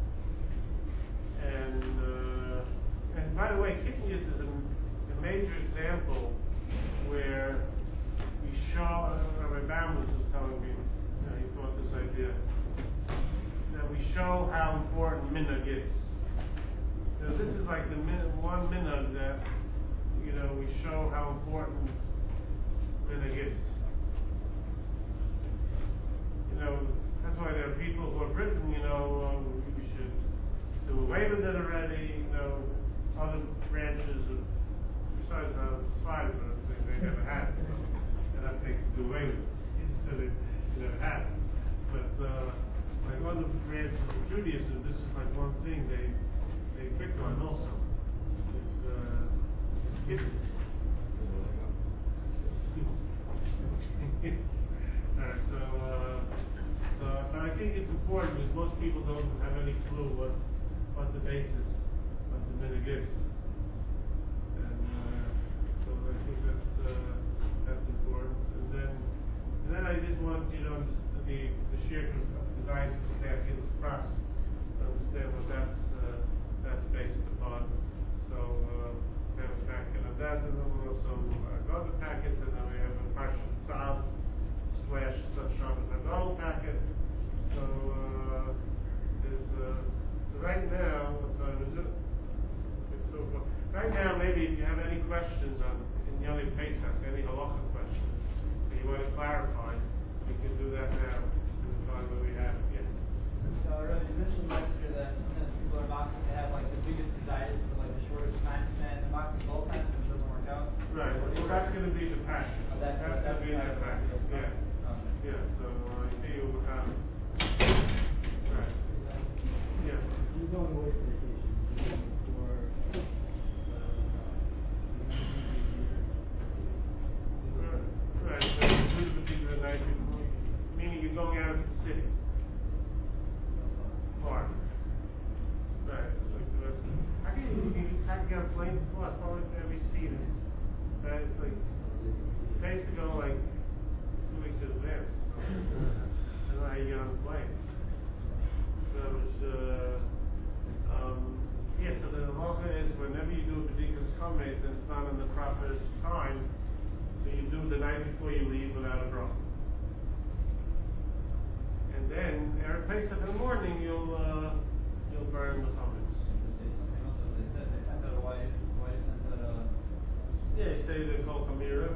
And, uh, and by the way, Kitnius is a, a major example where we show, uh, Rabbi Bamlus was telling me, uh, he thought this idea, that we show how important minhag is. You know, this is like the min- one minhag that, you know, we show how important minhag is. You know, that's why there are people who have written, you know, um, we should do away with it already, you know, other branches of, besides uh, Sfai, but they, they never had it. And I think do away with it. So they, they never had it. Alright, so, uh, so, but I think it's important because most people don't have any clue what, what the basis of the minhag is. And, uh, so I think that's, uh, that's important. And then, and then I just want, you know, the, the sheer design of the Achilles cross, to understand what that's, uh, that's based upon. So, uh, we have a packet of that, and then we also have other packets, and then we have a partial Tzav slash such Shabbos Hadol packet. So, uh, there's, uh, so right now, what time is it? It's so far. Right now, maybe if you have any questions on, in Yom Pesach, any halacha questions, that you want to clarify, we can do that now, in the time that we have, yeah. So, Rabbi, you mentioned last year that sometimes people are boxing to have like the biggest desires for like the shortest time span, and boxing both times and it doesn't work out. Right, well, that's gonna be the passion. Oh, that's- That's that's gonna be the the passion, passion. yeah. Okay. Yeah, so, uh, you see, you have, right, yeah. You're going away for vacation, for, Right, right, so you do the particular night before, meaning you're going out of the city. Far. Right, it's like the rest of, how can you, you have to get a plane before, I thought every seat is, that is like, it pays to go like two weeks in advance. So, I don't know how you get on the plane. So it's, uh, um, yeah, so the halacha is whenever you do a b'dikas chametz and it's not in the proper time, so you do the night before you leave without a bracha. And then, Erev Pesach in the morning, you'll, uh, you'll burn the chametz. Something else that they said, they sent out a white, white sent out a. Yeah, you say the kol kamira.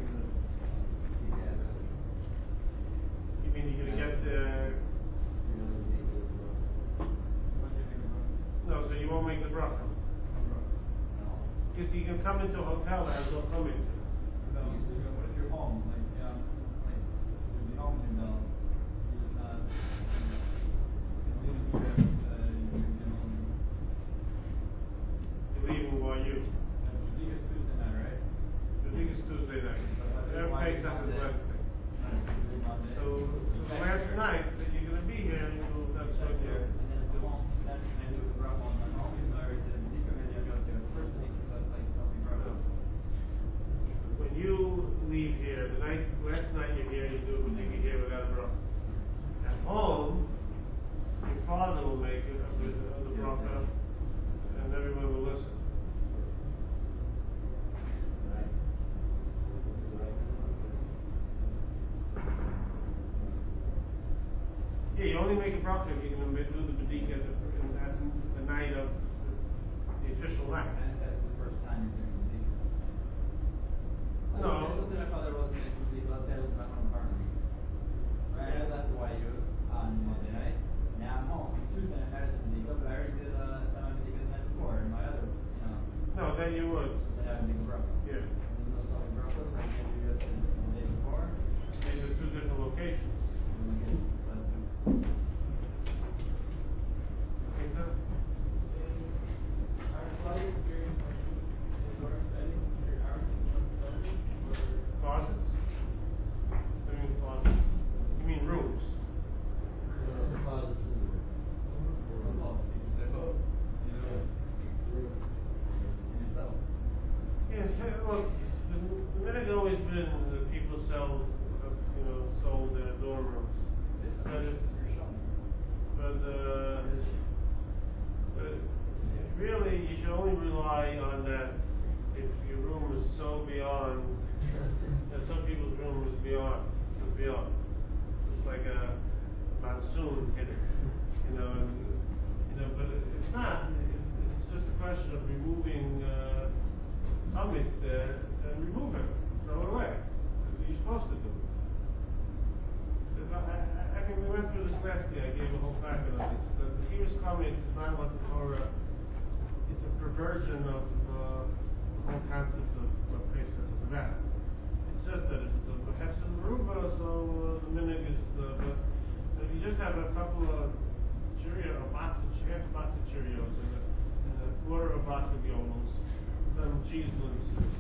You mean you're gonna get the, no, so you won't make the bracha. Because you can come into a hotel that has no coming to. No, what if you're home, like, you know, like, you'll be home and, uh, you're just not, you know, leaving here, uh, you're gonna home. You're leaving while you, That's the biggest Tuesday night, right? the biggest Tuesday night. Erev Pesach is Wednesday. So, so the last night that you're gonna be here, you'll, that's what you're. And then at home, that's when I do the bracha on my home, even though I already did the B'dika, maybe I'll go to the first week, so that's like something bracha. When you leave here, the night, last night you're here, you do a b'dika here without a bracha. At home, your father will make it of the, of the bracha, and everyone will listen. Yeah, you only make a bracha if you're going to do the b'dika the, in that, the night of the official night. And that's the first time you're doing the B'dika. No. Something my father was making the B'dika, let's say it was my home apartment. Right, I left Hawaii on Monday night, now I'm home, Tuesday I had the B'dika, but I already did, uh, some of the B'dika the night before, in my other, you know, No, then you would. then I would make a bracha. Yeah. And those all bracha, so I can't do this the day before, These are two different locations. and then get, but, Okay, so, Our flight experience in work settings, your hours in one seven, or closets? What do you mean closets? You mean rooms? Yes, hey, look, the, the minute always been that people sell, uh, you know, sold their dorm rooms. But it's, but, uh, but really, you should only rely on that if your room is so beyond, that some people's room is beyond, is beyond. It's like a monsoon hit it, you know, and, you know, but it- it's not, it, it's just a question of removing, uh, summits there, and remove it, throw it away. That's what you're supposed to do. Because I, I, I mean, we went through this last year, I gave a whole packet on this. The, the Jewish comments is not what the Torah, it's a perversion of, uh, the whole concept of what Pesach is about. It's just that it's a Hefsed Meruba, so, uh, the minhag is, uh, but, but if you just have a couple of Cheerios, a box of, half a box of Cheerios, and a, and a quarter of a box of Yomels, some cheese loaves,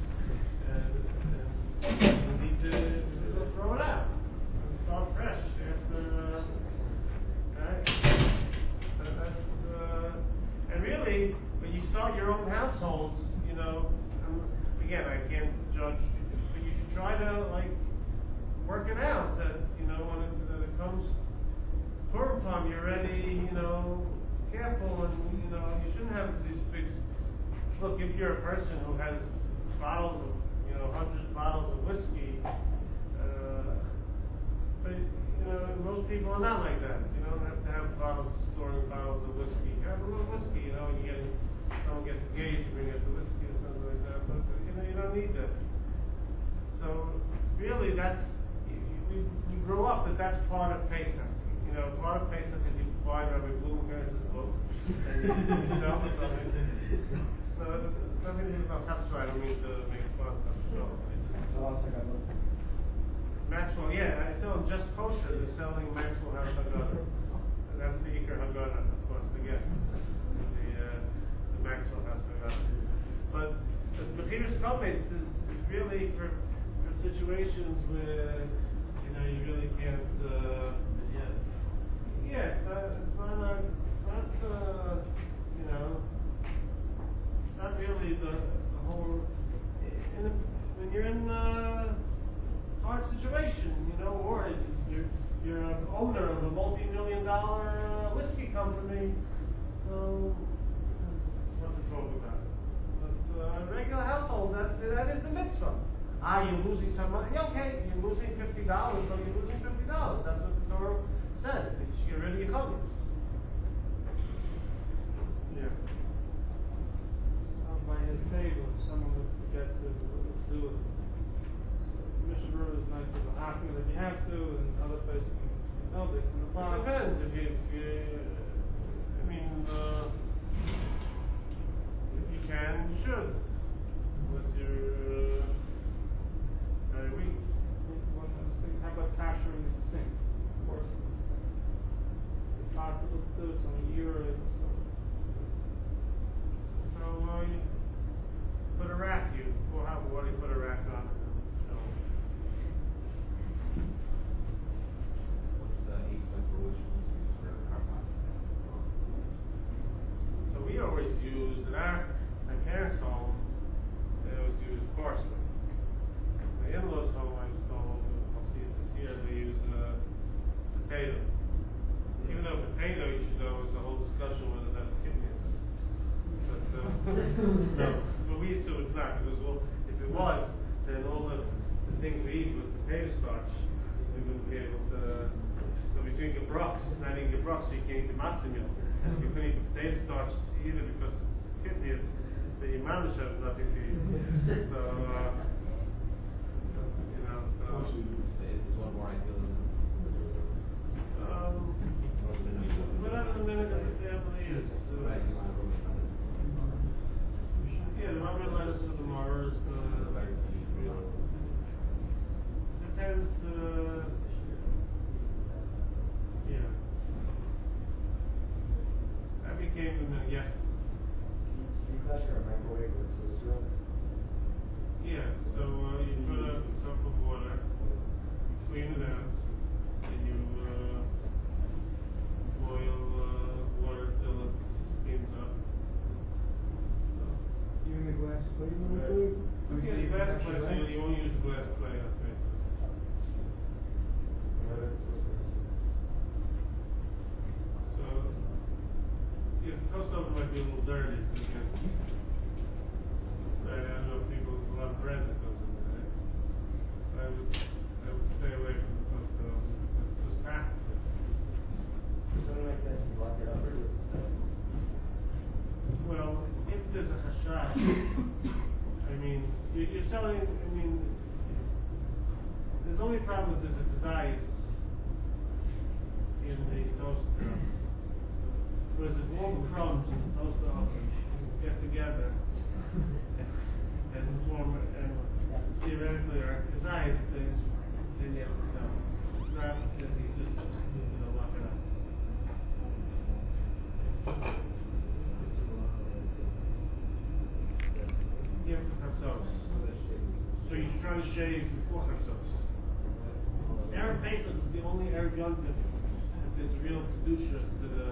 again, I can't judge, but you should try to, like, work it out, that, you know, when it, when it comes Purim time, you're already, you know, careful, and, you know, you shouldn't have these big, look, if you're a person who has bottles of, you know, hundreds of bottles of whiskey, uh, but, you know, most people are not like that. You don't have to have bottles, storing bottles of whiskey. You have a little whiskey, you know, and you get, someone gets engaged, you bring out the whiskey or something like that, but, you know, you don't need that. So, really, that's, we, we grew up that that's part of Pesach. You know, part of Pesach is you buy Rabbi Blumenker's book, and you sell it something. No, nothing about that's right, I don't mean to make fun of it. No, it's, Maxwell, yeah, I sell just kosher. They're selling Maxwell House Haggadah. And that's the Iker Haggadah, of course, again. The, uh, the Maxwell House Haggadah. But the Bechiras Kovetz is, is really for, for situations where, you know, you really can't, uh, yeah. Yeah, it's not, it's not, a, not uh, you know, it's not really the, the whole, in a, when you're in, uh, hard situation, you know, or you're, you're an owner of a multi-million dollar uh, whiskey company, so what to talk about. But uh, regular household, that, that is the mitzvah. Ah, you're losing some money. Okay, you're losing fifty dollars, so you're losing fifty dollars. That's what the Torah says. It's, you're rid of your covenants. Yeah. Um, by his table, someone would forget to do it. Mishnah is nice to the happy that you have to, and other places you know they can It depends. If you, if you, I mean, uh, if you can, you should. Unless you're uh, very weak. One of those things. How about capturing the sink? Of course, it's possible to do. It's only a year or so. So uh, you put a rack. You will have what do you put a rack on? So, What's the eight cent for which ones used for car pots? so we always use in our my parents' home. They always use porcelain. My in-laws' home, I was told, I'll see it this year. They use uh, potato. Even though potato, you should know, is a whole discussion whether that's kidneys. But uh, no, but we used to it's not because well, if it was, then all the, the things we eat with potato starch, we wouldn't be able to. So between the brocks, not eating the brocks, so you can't eat the matzah meal. And you couldn't eat the potato starch either because it's kidneys. The imam has nothing to eat. So uh, you know, so. Is one more ideal than Um, whatever the minute of the family is. Uh, Right, you want to roll it on this. yeah, the Rabbi led us to the Mars. Uh, depends. Uh, yeah. That became the minute. Yes. You got your microwave with sister? Yeah. So uh, you put a cup of water, clean it out, and you uh, boil uh, water till it steams up. So, Even the glass plate Yeah. will do it? Yeah, the glass plate, so you won't use glass plate, I think. So, yeah, the toast oven might be a little dirty, because, I don't know if people, a lot of bread that goes in there. I would, I would stay away from the toast oven, it's just practical. Something like that, you lock it up or do it? Well, if there's a hashash, I mean, you- you're selling, I mean, there's only a problem if there's a desire in the toaster. Whereas if all the crumbs in the toaster oven get together and form, and theoretically are desired things, then you have to sell. It's not that you just, you know, lock it up. Yeah, chatzos. So you're trying to shave before chatzos. Erev Pesach is the only Erev Yom Tov that there's real kedusha to the.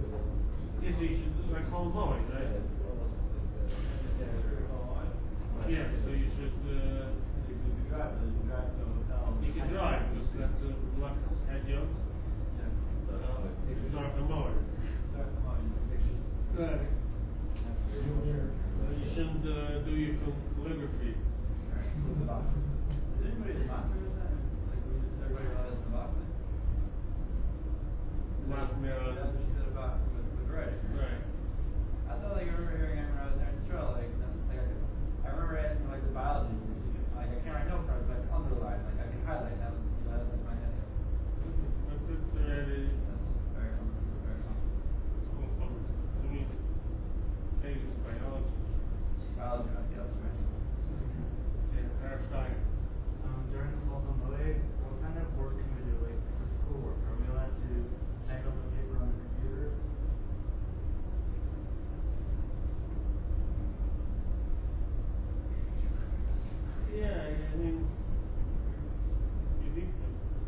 Yes, you should do like Chol Moed, right? Yeah, Yeah, so you should, uh, You can drive, but you can drive to a hotel. you can drive, because that's a Lux head yokes. Yeah. Uh, it's not a motor. Drive to Hawaii, you can picture. Right. That's your culture. You shouldn't, uh, do your calligraphy. Is anybody in the box with that? Like, we just, everybody realized the box? Not, uh, That's what she said about with, with Ray. right. I thought like I remember hearing him when I was there in Israel, like, that's, like I, could, I remember asking like the biology, like I can't write note cards, but I can underline, like I can highlight, that was, you know, that's my head. That's it, already. That's very comfortable, very comfortable. I mean, maybe it's biology. Biology, I guess, right? Yeah, Aristotle. Um, during the Muslim Moed, what kind of work can we do, like for schoolwork? Are we allowed to type up a paper on the computer? Yeah, I mean, you need to.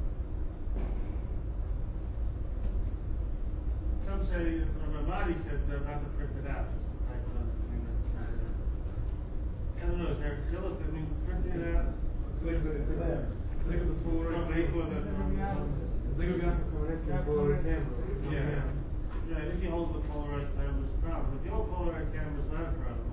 Some say, uh, my body said uh, not to print it out, just to type it on the thing that's printed out. I don't know, is there a Philip, I mean, printing it out? It's like the, it's like, it's like the Polaroid. No, they call that, um, It's like a guy connecting the Polaroid camera. Yeah, yeah, if you hold the Polaroid camera, it's a problem. If you hold Polaroid camera, it's not a problem.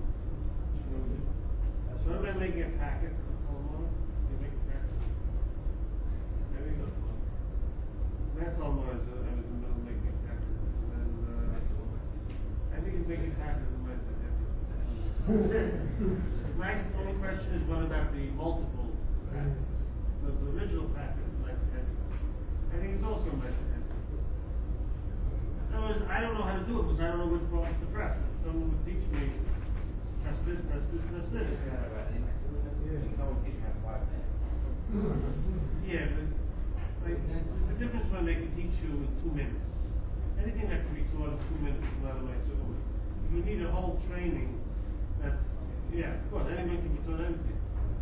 So I'm making a packet for Polaroid, you make a packet. There you go. That's almost, uh, I was in the middle of making a packet, and then, uh, I think it's making packets in my suggestion. My only question is, what about the multiple packets? Because the original packet is like ten. I think it's also my suggestion. In other words, I don't know how to do it, because I don't know which buttons to press. If someone would teach me, press this, press this, press this. Yeah, right, I think, I think someone teach me how to fly a plane. Yeah, but like, there's a difference when they can teach you in two minutes. Anything that can be taught in two minutes is not a nice tool. You need a whole training. That's yeah, of course, anyone can be taught anything.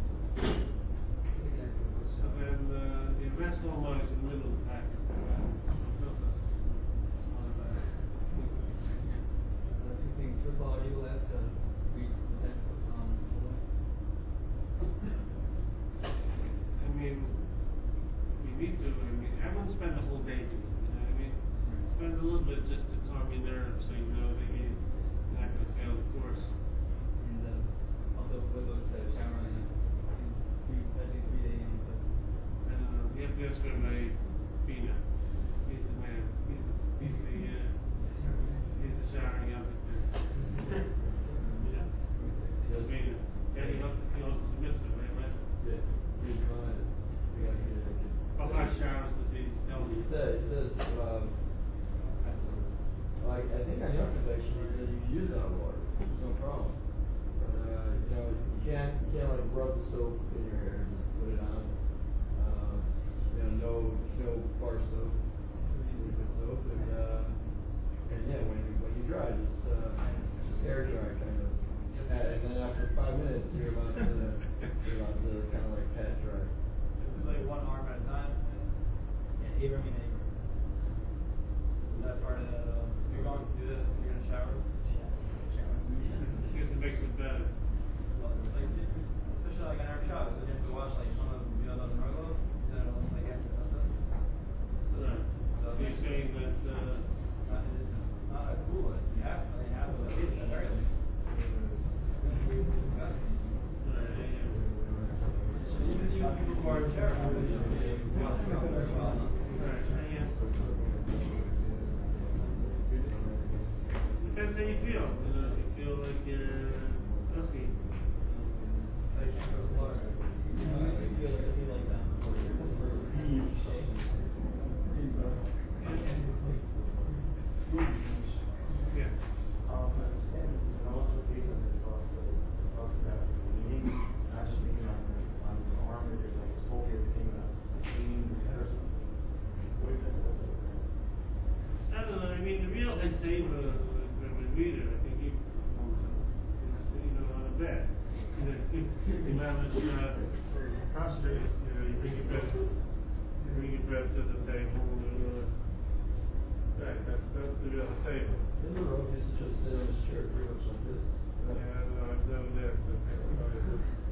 So then uh, the rest all lies in the middle of the packet. The two things, first of all, are you allowed to read the textbook on Hulu? I mean, you need to. I mean, I wouldn't spend the whole day doing it. You know what I mean? Spend a little bit just to calm your nerves, so you know that you're not going to fail the course. And uh, also with those uh, shower, like, three, I think three days. I don't know. You have to ask for my Bina. He's the man. He's the, he's the, uh, he's the showering of it. Yeah. He's Bina. Yeah, he loves, he loves submissive, right, right? Yeah, here's mine. We got here. How much showers does he tell It you? says, it says, um, like, I think on your convection, it says you can use that water, there's no problem. But, uh, you know, you can't, you can't like rub the soap in your hair, just put it on. Um, you know, no, no bar soap, liquid soap, and, uh, and yeah, when you, when you dry, just, uh, just air dry kind of. And, and then after five minutes, you're about to, you're about to kind of like pat dry. This is like one arm at a time. Yeah, Abram and Abram. Is that part of the, uh, you're going to do this, you're gonna shower? I guess it makes it better. Well, like, especially like I never shower, so you have to wash like some of, you know, those regulars, you know, like after sunset. Right. So you're saying that, uh, Not, it's not a cool one, you have, to- you have to, at least, at the very least. Disgusting. right, yeah, yeah. So even you people who are terrible, you know, they wash their own as well, huh? Right, yeah. Depends how you feel. You know, if you feel like you're dusty. Like, you go to Florida. You know, like, you feel like, you feel like that. Yeah. Um, and, and also based on this also, it talks about meaning, not just meaning on the, on the arm, but there's like a soldier thing about cleaning the head or something. What is that? What's that? I don't know. I mean, the real head saver, uh, the reader, I think he, you know, on a bed. You know, you manage uh, prostrate. You know, you bring your bed, you bring your bed to the table. Uh, right. That's that's the real saver. In the road, used to just sit on his chair pretty much like this. Yeah, I don't know. I've never done it. So I can't tell you.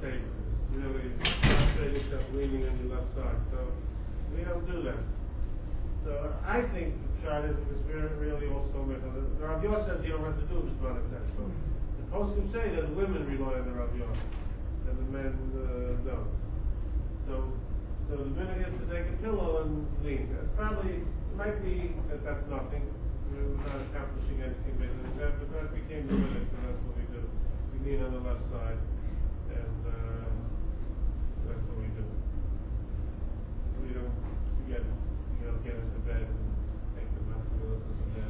safe. It's really, say yourself leaning on your left side, so we don't do that. So I think the shot is because we're really also with the Rav Yosef says you don't have to do this one test. So the poskim say that the women rely on the Rav Yosef, and the men uh, don't. So so the minute is to take a pillow and lean. That's probably it might be that that's nothing. We're not accomplishing anything better than that, but that became the minute, and that's what we do. We lean on the left side, and uh, that's what we do. We don't get. You know, get into bed and take the masculinity to bed.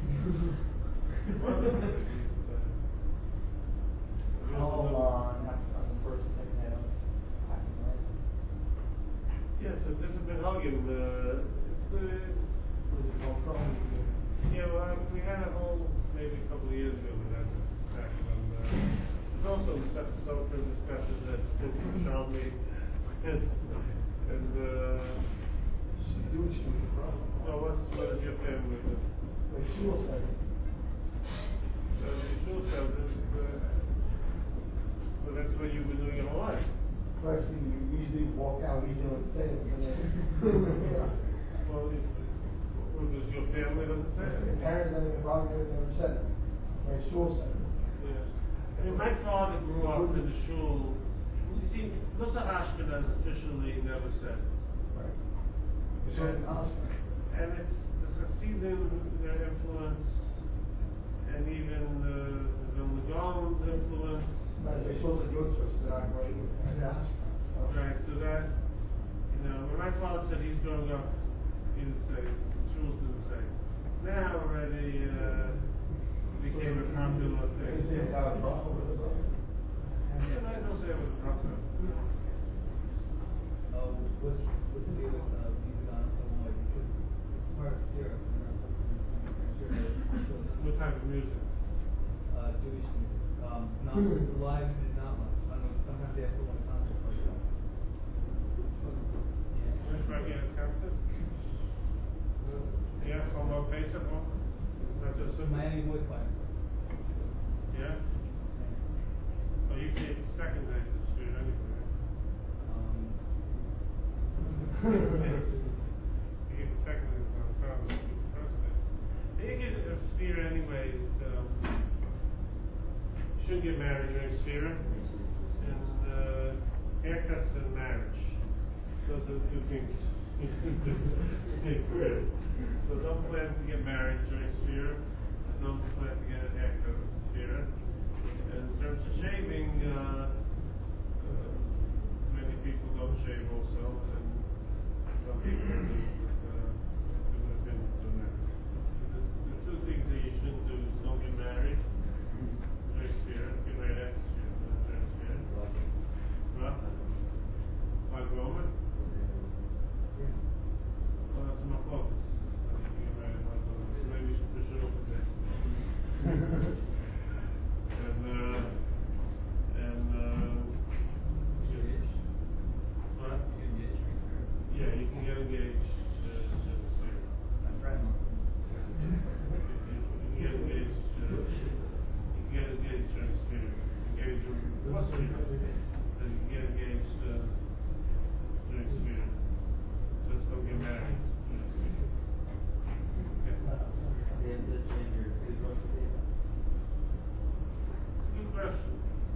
How long after on the first and second day of packing, right? Yes, so this has been hugging. Uh, it's, uh, What is it called? Prone? yeah, well, I mean, we had a whole, maybe a couple of years ago, we had this packing on. Uh, there's also some social discussions that Charles me. and, and uh, Jewish was the problem. so what's, what is your family do? Like shul said. So the shul says this, uh, so that's what you've been doing your whole life. First thing, you usually walk out, you don't say it, and then. Well, it, well, does your family doesn't say The it? parents, I think, probably never, never said it. Like shul said it. Yes. I mean, my father grew up in the shul. You see, Nusach Ashkenaz officially never said it. Right. It's And, an honest. and it's the Hasidim, their influence, and even the, the Gaon's influence. But they shul said your church, that I'm right. Yeah. Right, so that, you know, when my father said he's growing up, he didn't say, the schools didn't say. Now already, uh, became a popular thing. Is it uh, Russell with us? Yeah, I don't say it was a problem. Uh, what's, what's the deal with, uh, music on film, like, because it's part of syrup, and that's something, What type of music? uh, Jewish music, um, not, live and not live, I don't know, sometimes they have to like concert for you. Yeah. Which might be a concert? Yeah, from what base of all? Not just So a Miami Boys Choir. Yeah? Well, you can get second base this year anyway. Um, You get the second base on top, you get the first base. And you get a sphere anyways, um, you shouldn't get married during sphere. And, uh, haircuts and marriage. Those are the two things. So don't plan to get married during sphere, and don't plan to get a haircut in sphere. And in terms of shaving, uh, uh, many people don't shave also, and some people do, but, uh, it's an opinion on that. The, the two things that you shouldn't do is don't get married during sphere, get married after sphere, not during sphere. Well, like Roman? Well, that's my focus. Maybe we should push it over there. and, uh, and, uh, what? Yeah, you can get engaged, uh, this year. that's right. You can get engaged, uh, you can get engaged during spirit. Engaged during what spirit? Then you can get engaged, uh, during spirit. Just don't get married. They have to change your food recipe. Good question.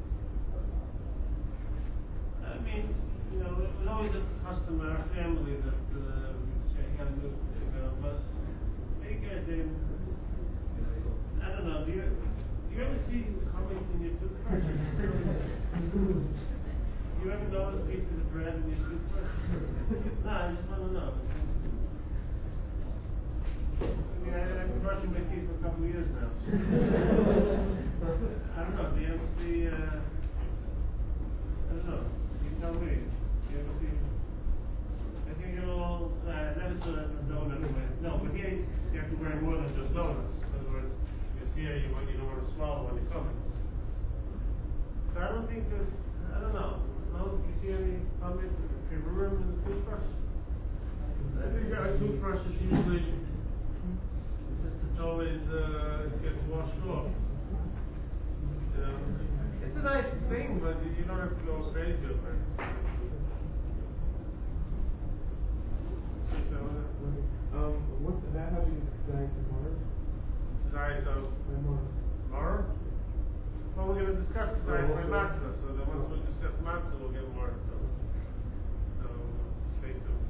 I mean, you know, it was always a custom in our family that, uh, we'd say, you gotta move, you know, but they get in, I don't know, do you, do you ever see comments in your toothbrush? You ever notice pieces of bread in your toothbrush? No, I just wanna know. I mean, I, I've been brushing my teeth for a couple of years now. I don't know, do you ever see, uh, I don't know, you tell me, do you ever see, I think you're all, uh, I never saw that in a donut way. No, but here, you have to wear more than just donuts. In other words, because here, you, want- you don't want to swallow when you're coming. So I don't think there's, I don't know, no, do you see any comments, if you remember the toothbrush? I think our toothbrush is usually, it's always, uh, gets washed off. You know, it's a a nice thing, but you don't have to go crazy over it. Um, what's that, how do you decide tomorrow? Sorry, so Tomorrow. tomorrow? Well, we're gonna discuss tonight by matzah, so then once we discuss matzah, we'll get more. So, so stay tuned.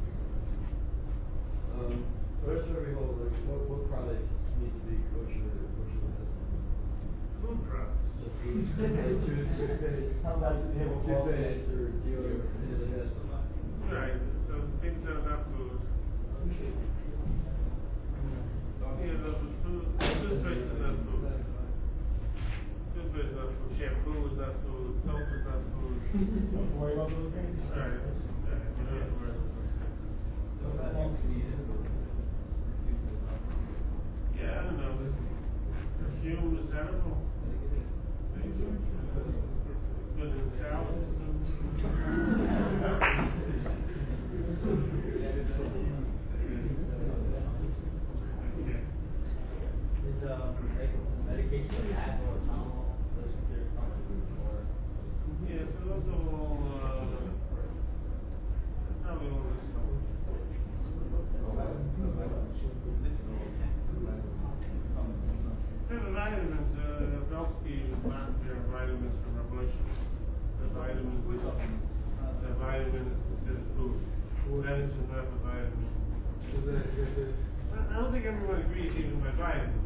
Um, first of all, like, what, what products need to be kosher, kosher tested? Food products. Just food, like toothpaste, toothpaste or deodorant, any of that stuff. Right, so things that are not food. Yeah, the food, toothpaste is not food. Toothpaste is not food, shampoo is not food, soap is not food. Don't worry about those things. Right, right, you don't have to worry about those things. Yeah, I don't know, perfume is edible. Maybe. It's good in salad. Is, um, like, medication like Advil or Tylenol, those considered products, or? Yeah, so those are all, uh, probably all this stuff. So the vitamins, uh, Belsky was not their vitamins from Revolution. The vitamins, the vitamin is considered food. That is not a vitamin. I, I don't think everyone agrees even by vitamins.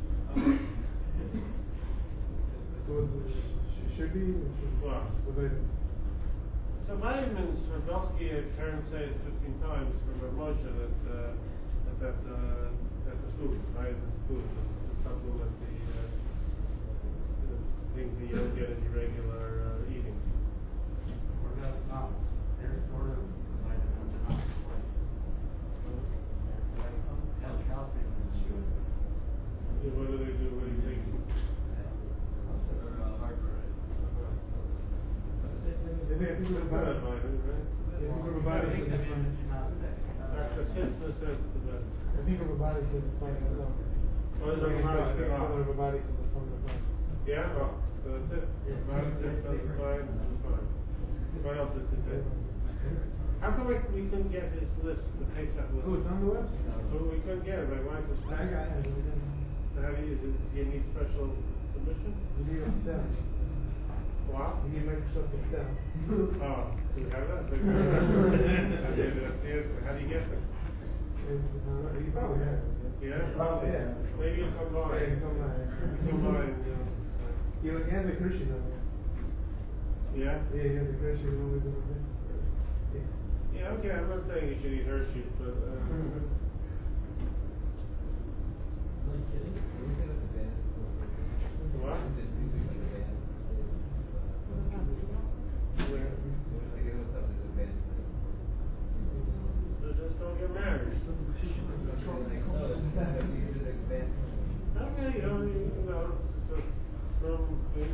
So it should be, or should, Well, what they, so vitamins, Belsky had Karen say it fifteen times from Revolution that, uh, that, that, uh, that's a food, vitamins food, to supplement the, uh, the things that you don't get in your regular, uh, eating. Or that's not, there's sort of like, not like. Health, health is good. Yeah, what do they do, what do you think? if they, if you It's go not a about, vitamin, right? if you go about it, I mean, it's not. Doctor Simpson says it's the best. I think of a body says it's fine, I don't know. What is a body? I think of a body says it's fine, that's fine. Yeah, well, so that's it. Yeah. Body says that's fine, that's fine. What else is it there? How come we, we couldn't get his list, the Pesach list? Oh, it's on the website? Oh, we couldn't get it, my wife was I packing. got it. So how do you, do you need special permission? You need a step. What? You need Microsoft Excel. Oh, do we have that? Okay, that's the answer. How do you get it? It's, uh, you probably have it. Yeah? Oh, yeah. Maybe you come by. Yeah, you come by. You come by and, uh, You you have the Christian on there. yeah? Yeah, you have the Christian always on there. Yeah. Yeah, okay, I'm not saying you should eat Hershey's, but, uh, what? Where? So just don't get married. Okay, you know, you you know, it's a firm thing.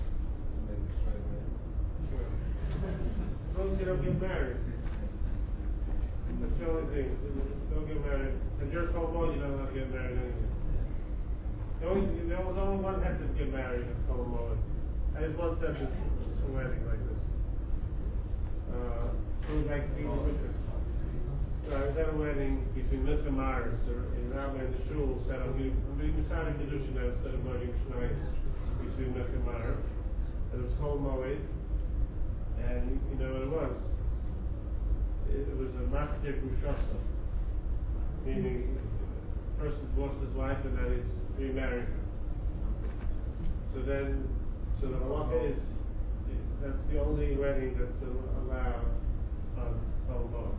As long as you don't get married. That's the only thing, don't get married. And you're so old, you don't have to get married anyway. There was, there was only one had to get married in Colombo. I just once had this a wedding like this. Uh, it was like being a witness. So I was at a wedding between Mister Myers, a rabbi in the shul said, I'm being deciding Kedushin now instead of voting tonight between Mister Myers. And it was Kol Moed. And you know what it was? It, it was a Machzir Gushasa. Meaning, the person's lost his wife and now he's remarried her. So then, so the halacha is, that's the only wedding that's allowed on Kol Moed.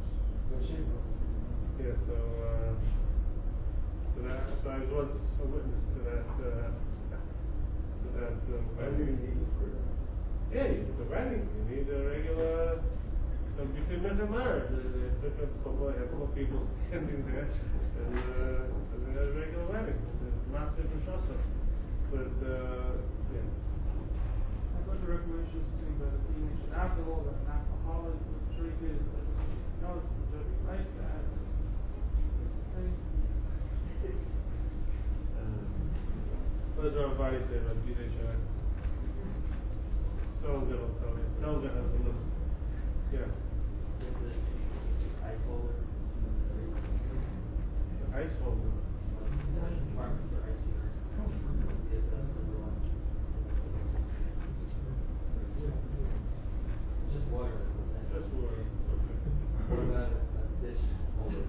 Yeah, so, uh, so that, so I was once a witness to that, uh, to that, uh, wedding. Yeah, it's a wedding, you need a regular, so between men and marriage, they took up a couple, a couple of people standing there, and, uh, and they had a regular wedding, it's massive and shasa. But, uh, yeah. I thought the recommendation was to by the teenage alcohol, that an alcoholic would drink it, but no, it's just like that. Um, what does our body say about D J Shai? Toga will tell you. Toga has a list. Yeah. Ice holder. The ice holder. Markets are ice heaters. Is that the one? Just water. Just water. Okay. What about a dish holder?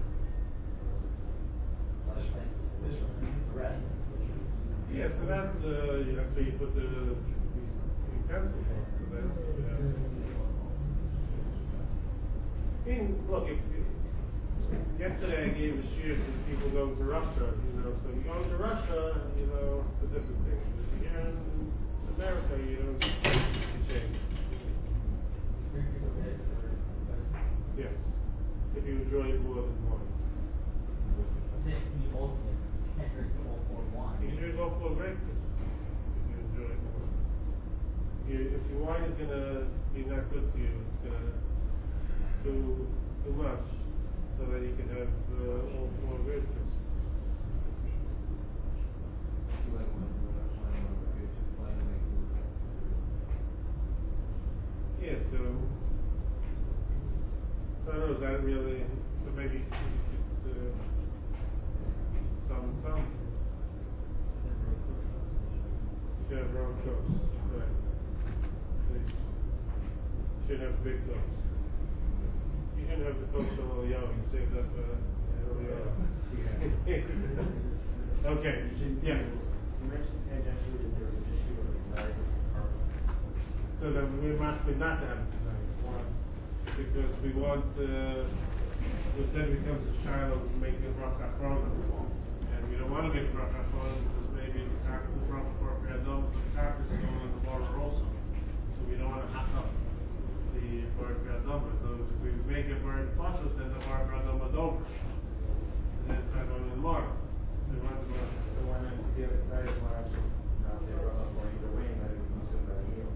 This one. Red. Yeah, so that's uh, you that's where you put the utensils on. So that's, yeah. I mean, look, if, if, yesterday I gave a shiur to the people going to Russia, you know, so you go to Russia, you know, it's a different thing. But here in America, you know, you change. Yes, if you enjoy it more than one. Can you all, can't drink all for one. You can drink all four grapes if you enjoy it more. You, if your wine is gonna be not good to you, it's gonna do too much, so that you can have uh, all four grapes. Yeah, so I don't know, is that really, so maybe it's, uh, some and some. You have wrong cups, right. Please. Should have big cups. You shouldn't have the cups so little young, you save that for early on. Okay, yeah. You mentioned tangentially that there was an issue with the size of the carpet. So then we're asking not to have it tonight. Why? Because we want, uh, we said it becomes a child of making a rock acronym. And we don't want to make a rock acronym because maybe the carpet is rock for Piazzolla, but the carpet is going in the water also. So we don't want to hack up the bar Piazzolla. So if we make it bar partial, then the bar Piazzolla is over. And then it's not going in the water. We want to go. So when it's the other side, why not just not say rub up or either way, and let it be consumed by the heel?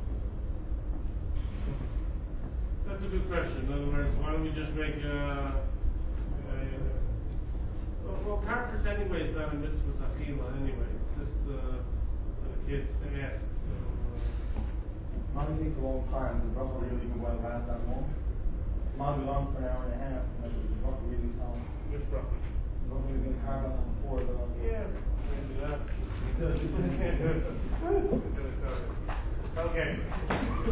That's a good question. In other words, why don't we just make uh, uh, well, well, carpets anyway is not a mitzvah achila anyway. It's just uh, for the kids to ask. So, uh, Mine takes a long time. The rubber really do well last that long. Mine was on for an hour and a half, and then the rubber really sounds. which rubber? The rubber really been hard on before, though. Yeah, maybe that. Okay.